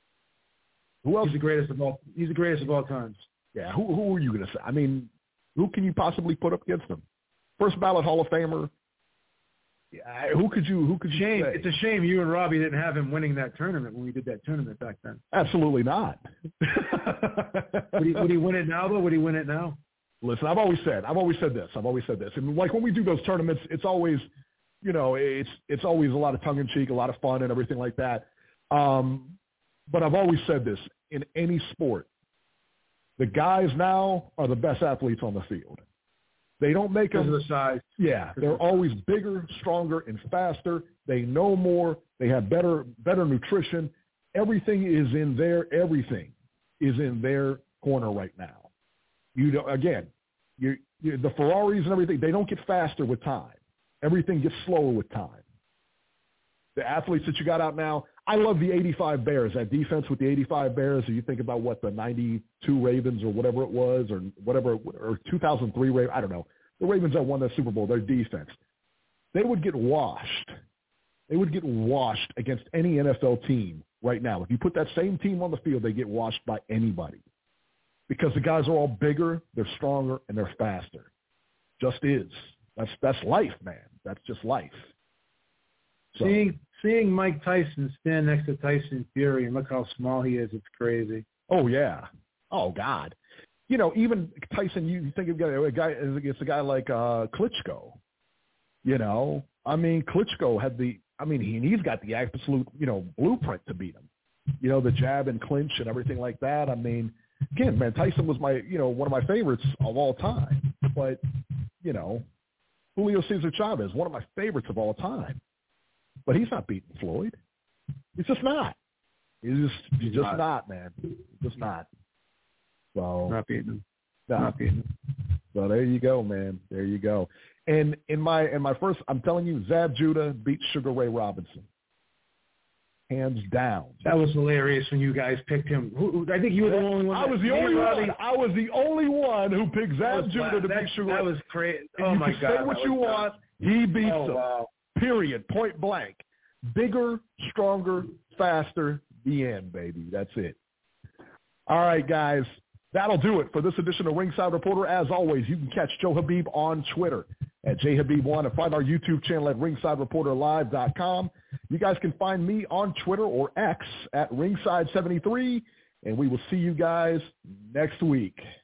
Who else? He's the greatest of all. He's the greatest of all times. Yeah. Who who are you going to say? I mean, who can you possibly put up against him? First ballot Hall of Famer. Yeah, who could you who could you Shame. say? It's a shame you and Robbie didn't have him winning that tournament when we did that tournament back then. Absolutely not. Would he, would he win it now, though? Would he win it now? Listen, I've always said, I've always said this. I've always said this. And like when we do those tournaments, it's always, you know, it's it's always a lot of tongue in cheek, a lot of fun, and everything like that. Um, but I've always said this in any sport: the guys now are the best athletes on the field. They don't make Because them. of the size. Yeah, they're always bigger, stronger, and faster. They know more. They have better better nutrition. Everything is in their everything is in their corner right now. You know, again, you the Ferraris and everything. They don't get faster with time. Everything gets slower with time. The athletes that you got out now. I love the eighty-five Bears. That defense with the eighty-five Bears. Or you think about what the ninety-two Ravens or whatever it was, or whatever, or two thousand three Ravens. I don't know. The Ravens that won that Super Bowl, their defense, they would get washed. They would get washed against any N F L team right now. If you put that same team on the field, they get washed by anybody. because the guys are all bigger, they're stronger, and they're faster. Just is. That's that's life, man. That's just life. So, seeing seeing Mike Tyson stand next to Tyson Fury and look how small he is, it's crazy. Oh yeah. Oh God. You know, even Tyson, you think of a guy against a guy like uh, Klitschko. You know, I mean, Klitschko had the. I mean, he he's got the absolute, you know, blueprint to beat him. You know, the jab and clinch and everything like that. I mean, again, man, Tyson was my, you know, one of my favorites of all time. But, you know, Julio Cesar Chavez, one of my favorites of all time. But he's not beating Floyd. He's just not. He's just, he's just not. not, man. He's just not. So not beating him. No. Not beating him. So there you go, man. There you go. And in my in my first, I'm telling you, Zab Judah beat Sugar Ray Robinson. Hands down. That was hilarious when you guys picked him. Who, I think you were the only one. I was the only one. I was the only one who picked Zab Judah to beat Sugar Ray. That was crazy. And oh you my can God! Say what you want. He beats oh, him. Wow. Period. Point blank. Bigger, stronger, faster. The end, baby. That's it. All right, guys. That'll do it for this edition of Ringside Reporter. As always, you can catch Joe Habib on Twitter at J Habib one and find our YouTube channel at ringside reporter live dot com. You guys can find me on Twitter or X at ringside seventy-three, and we will see you guys next week.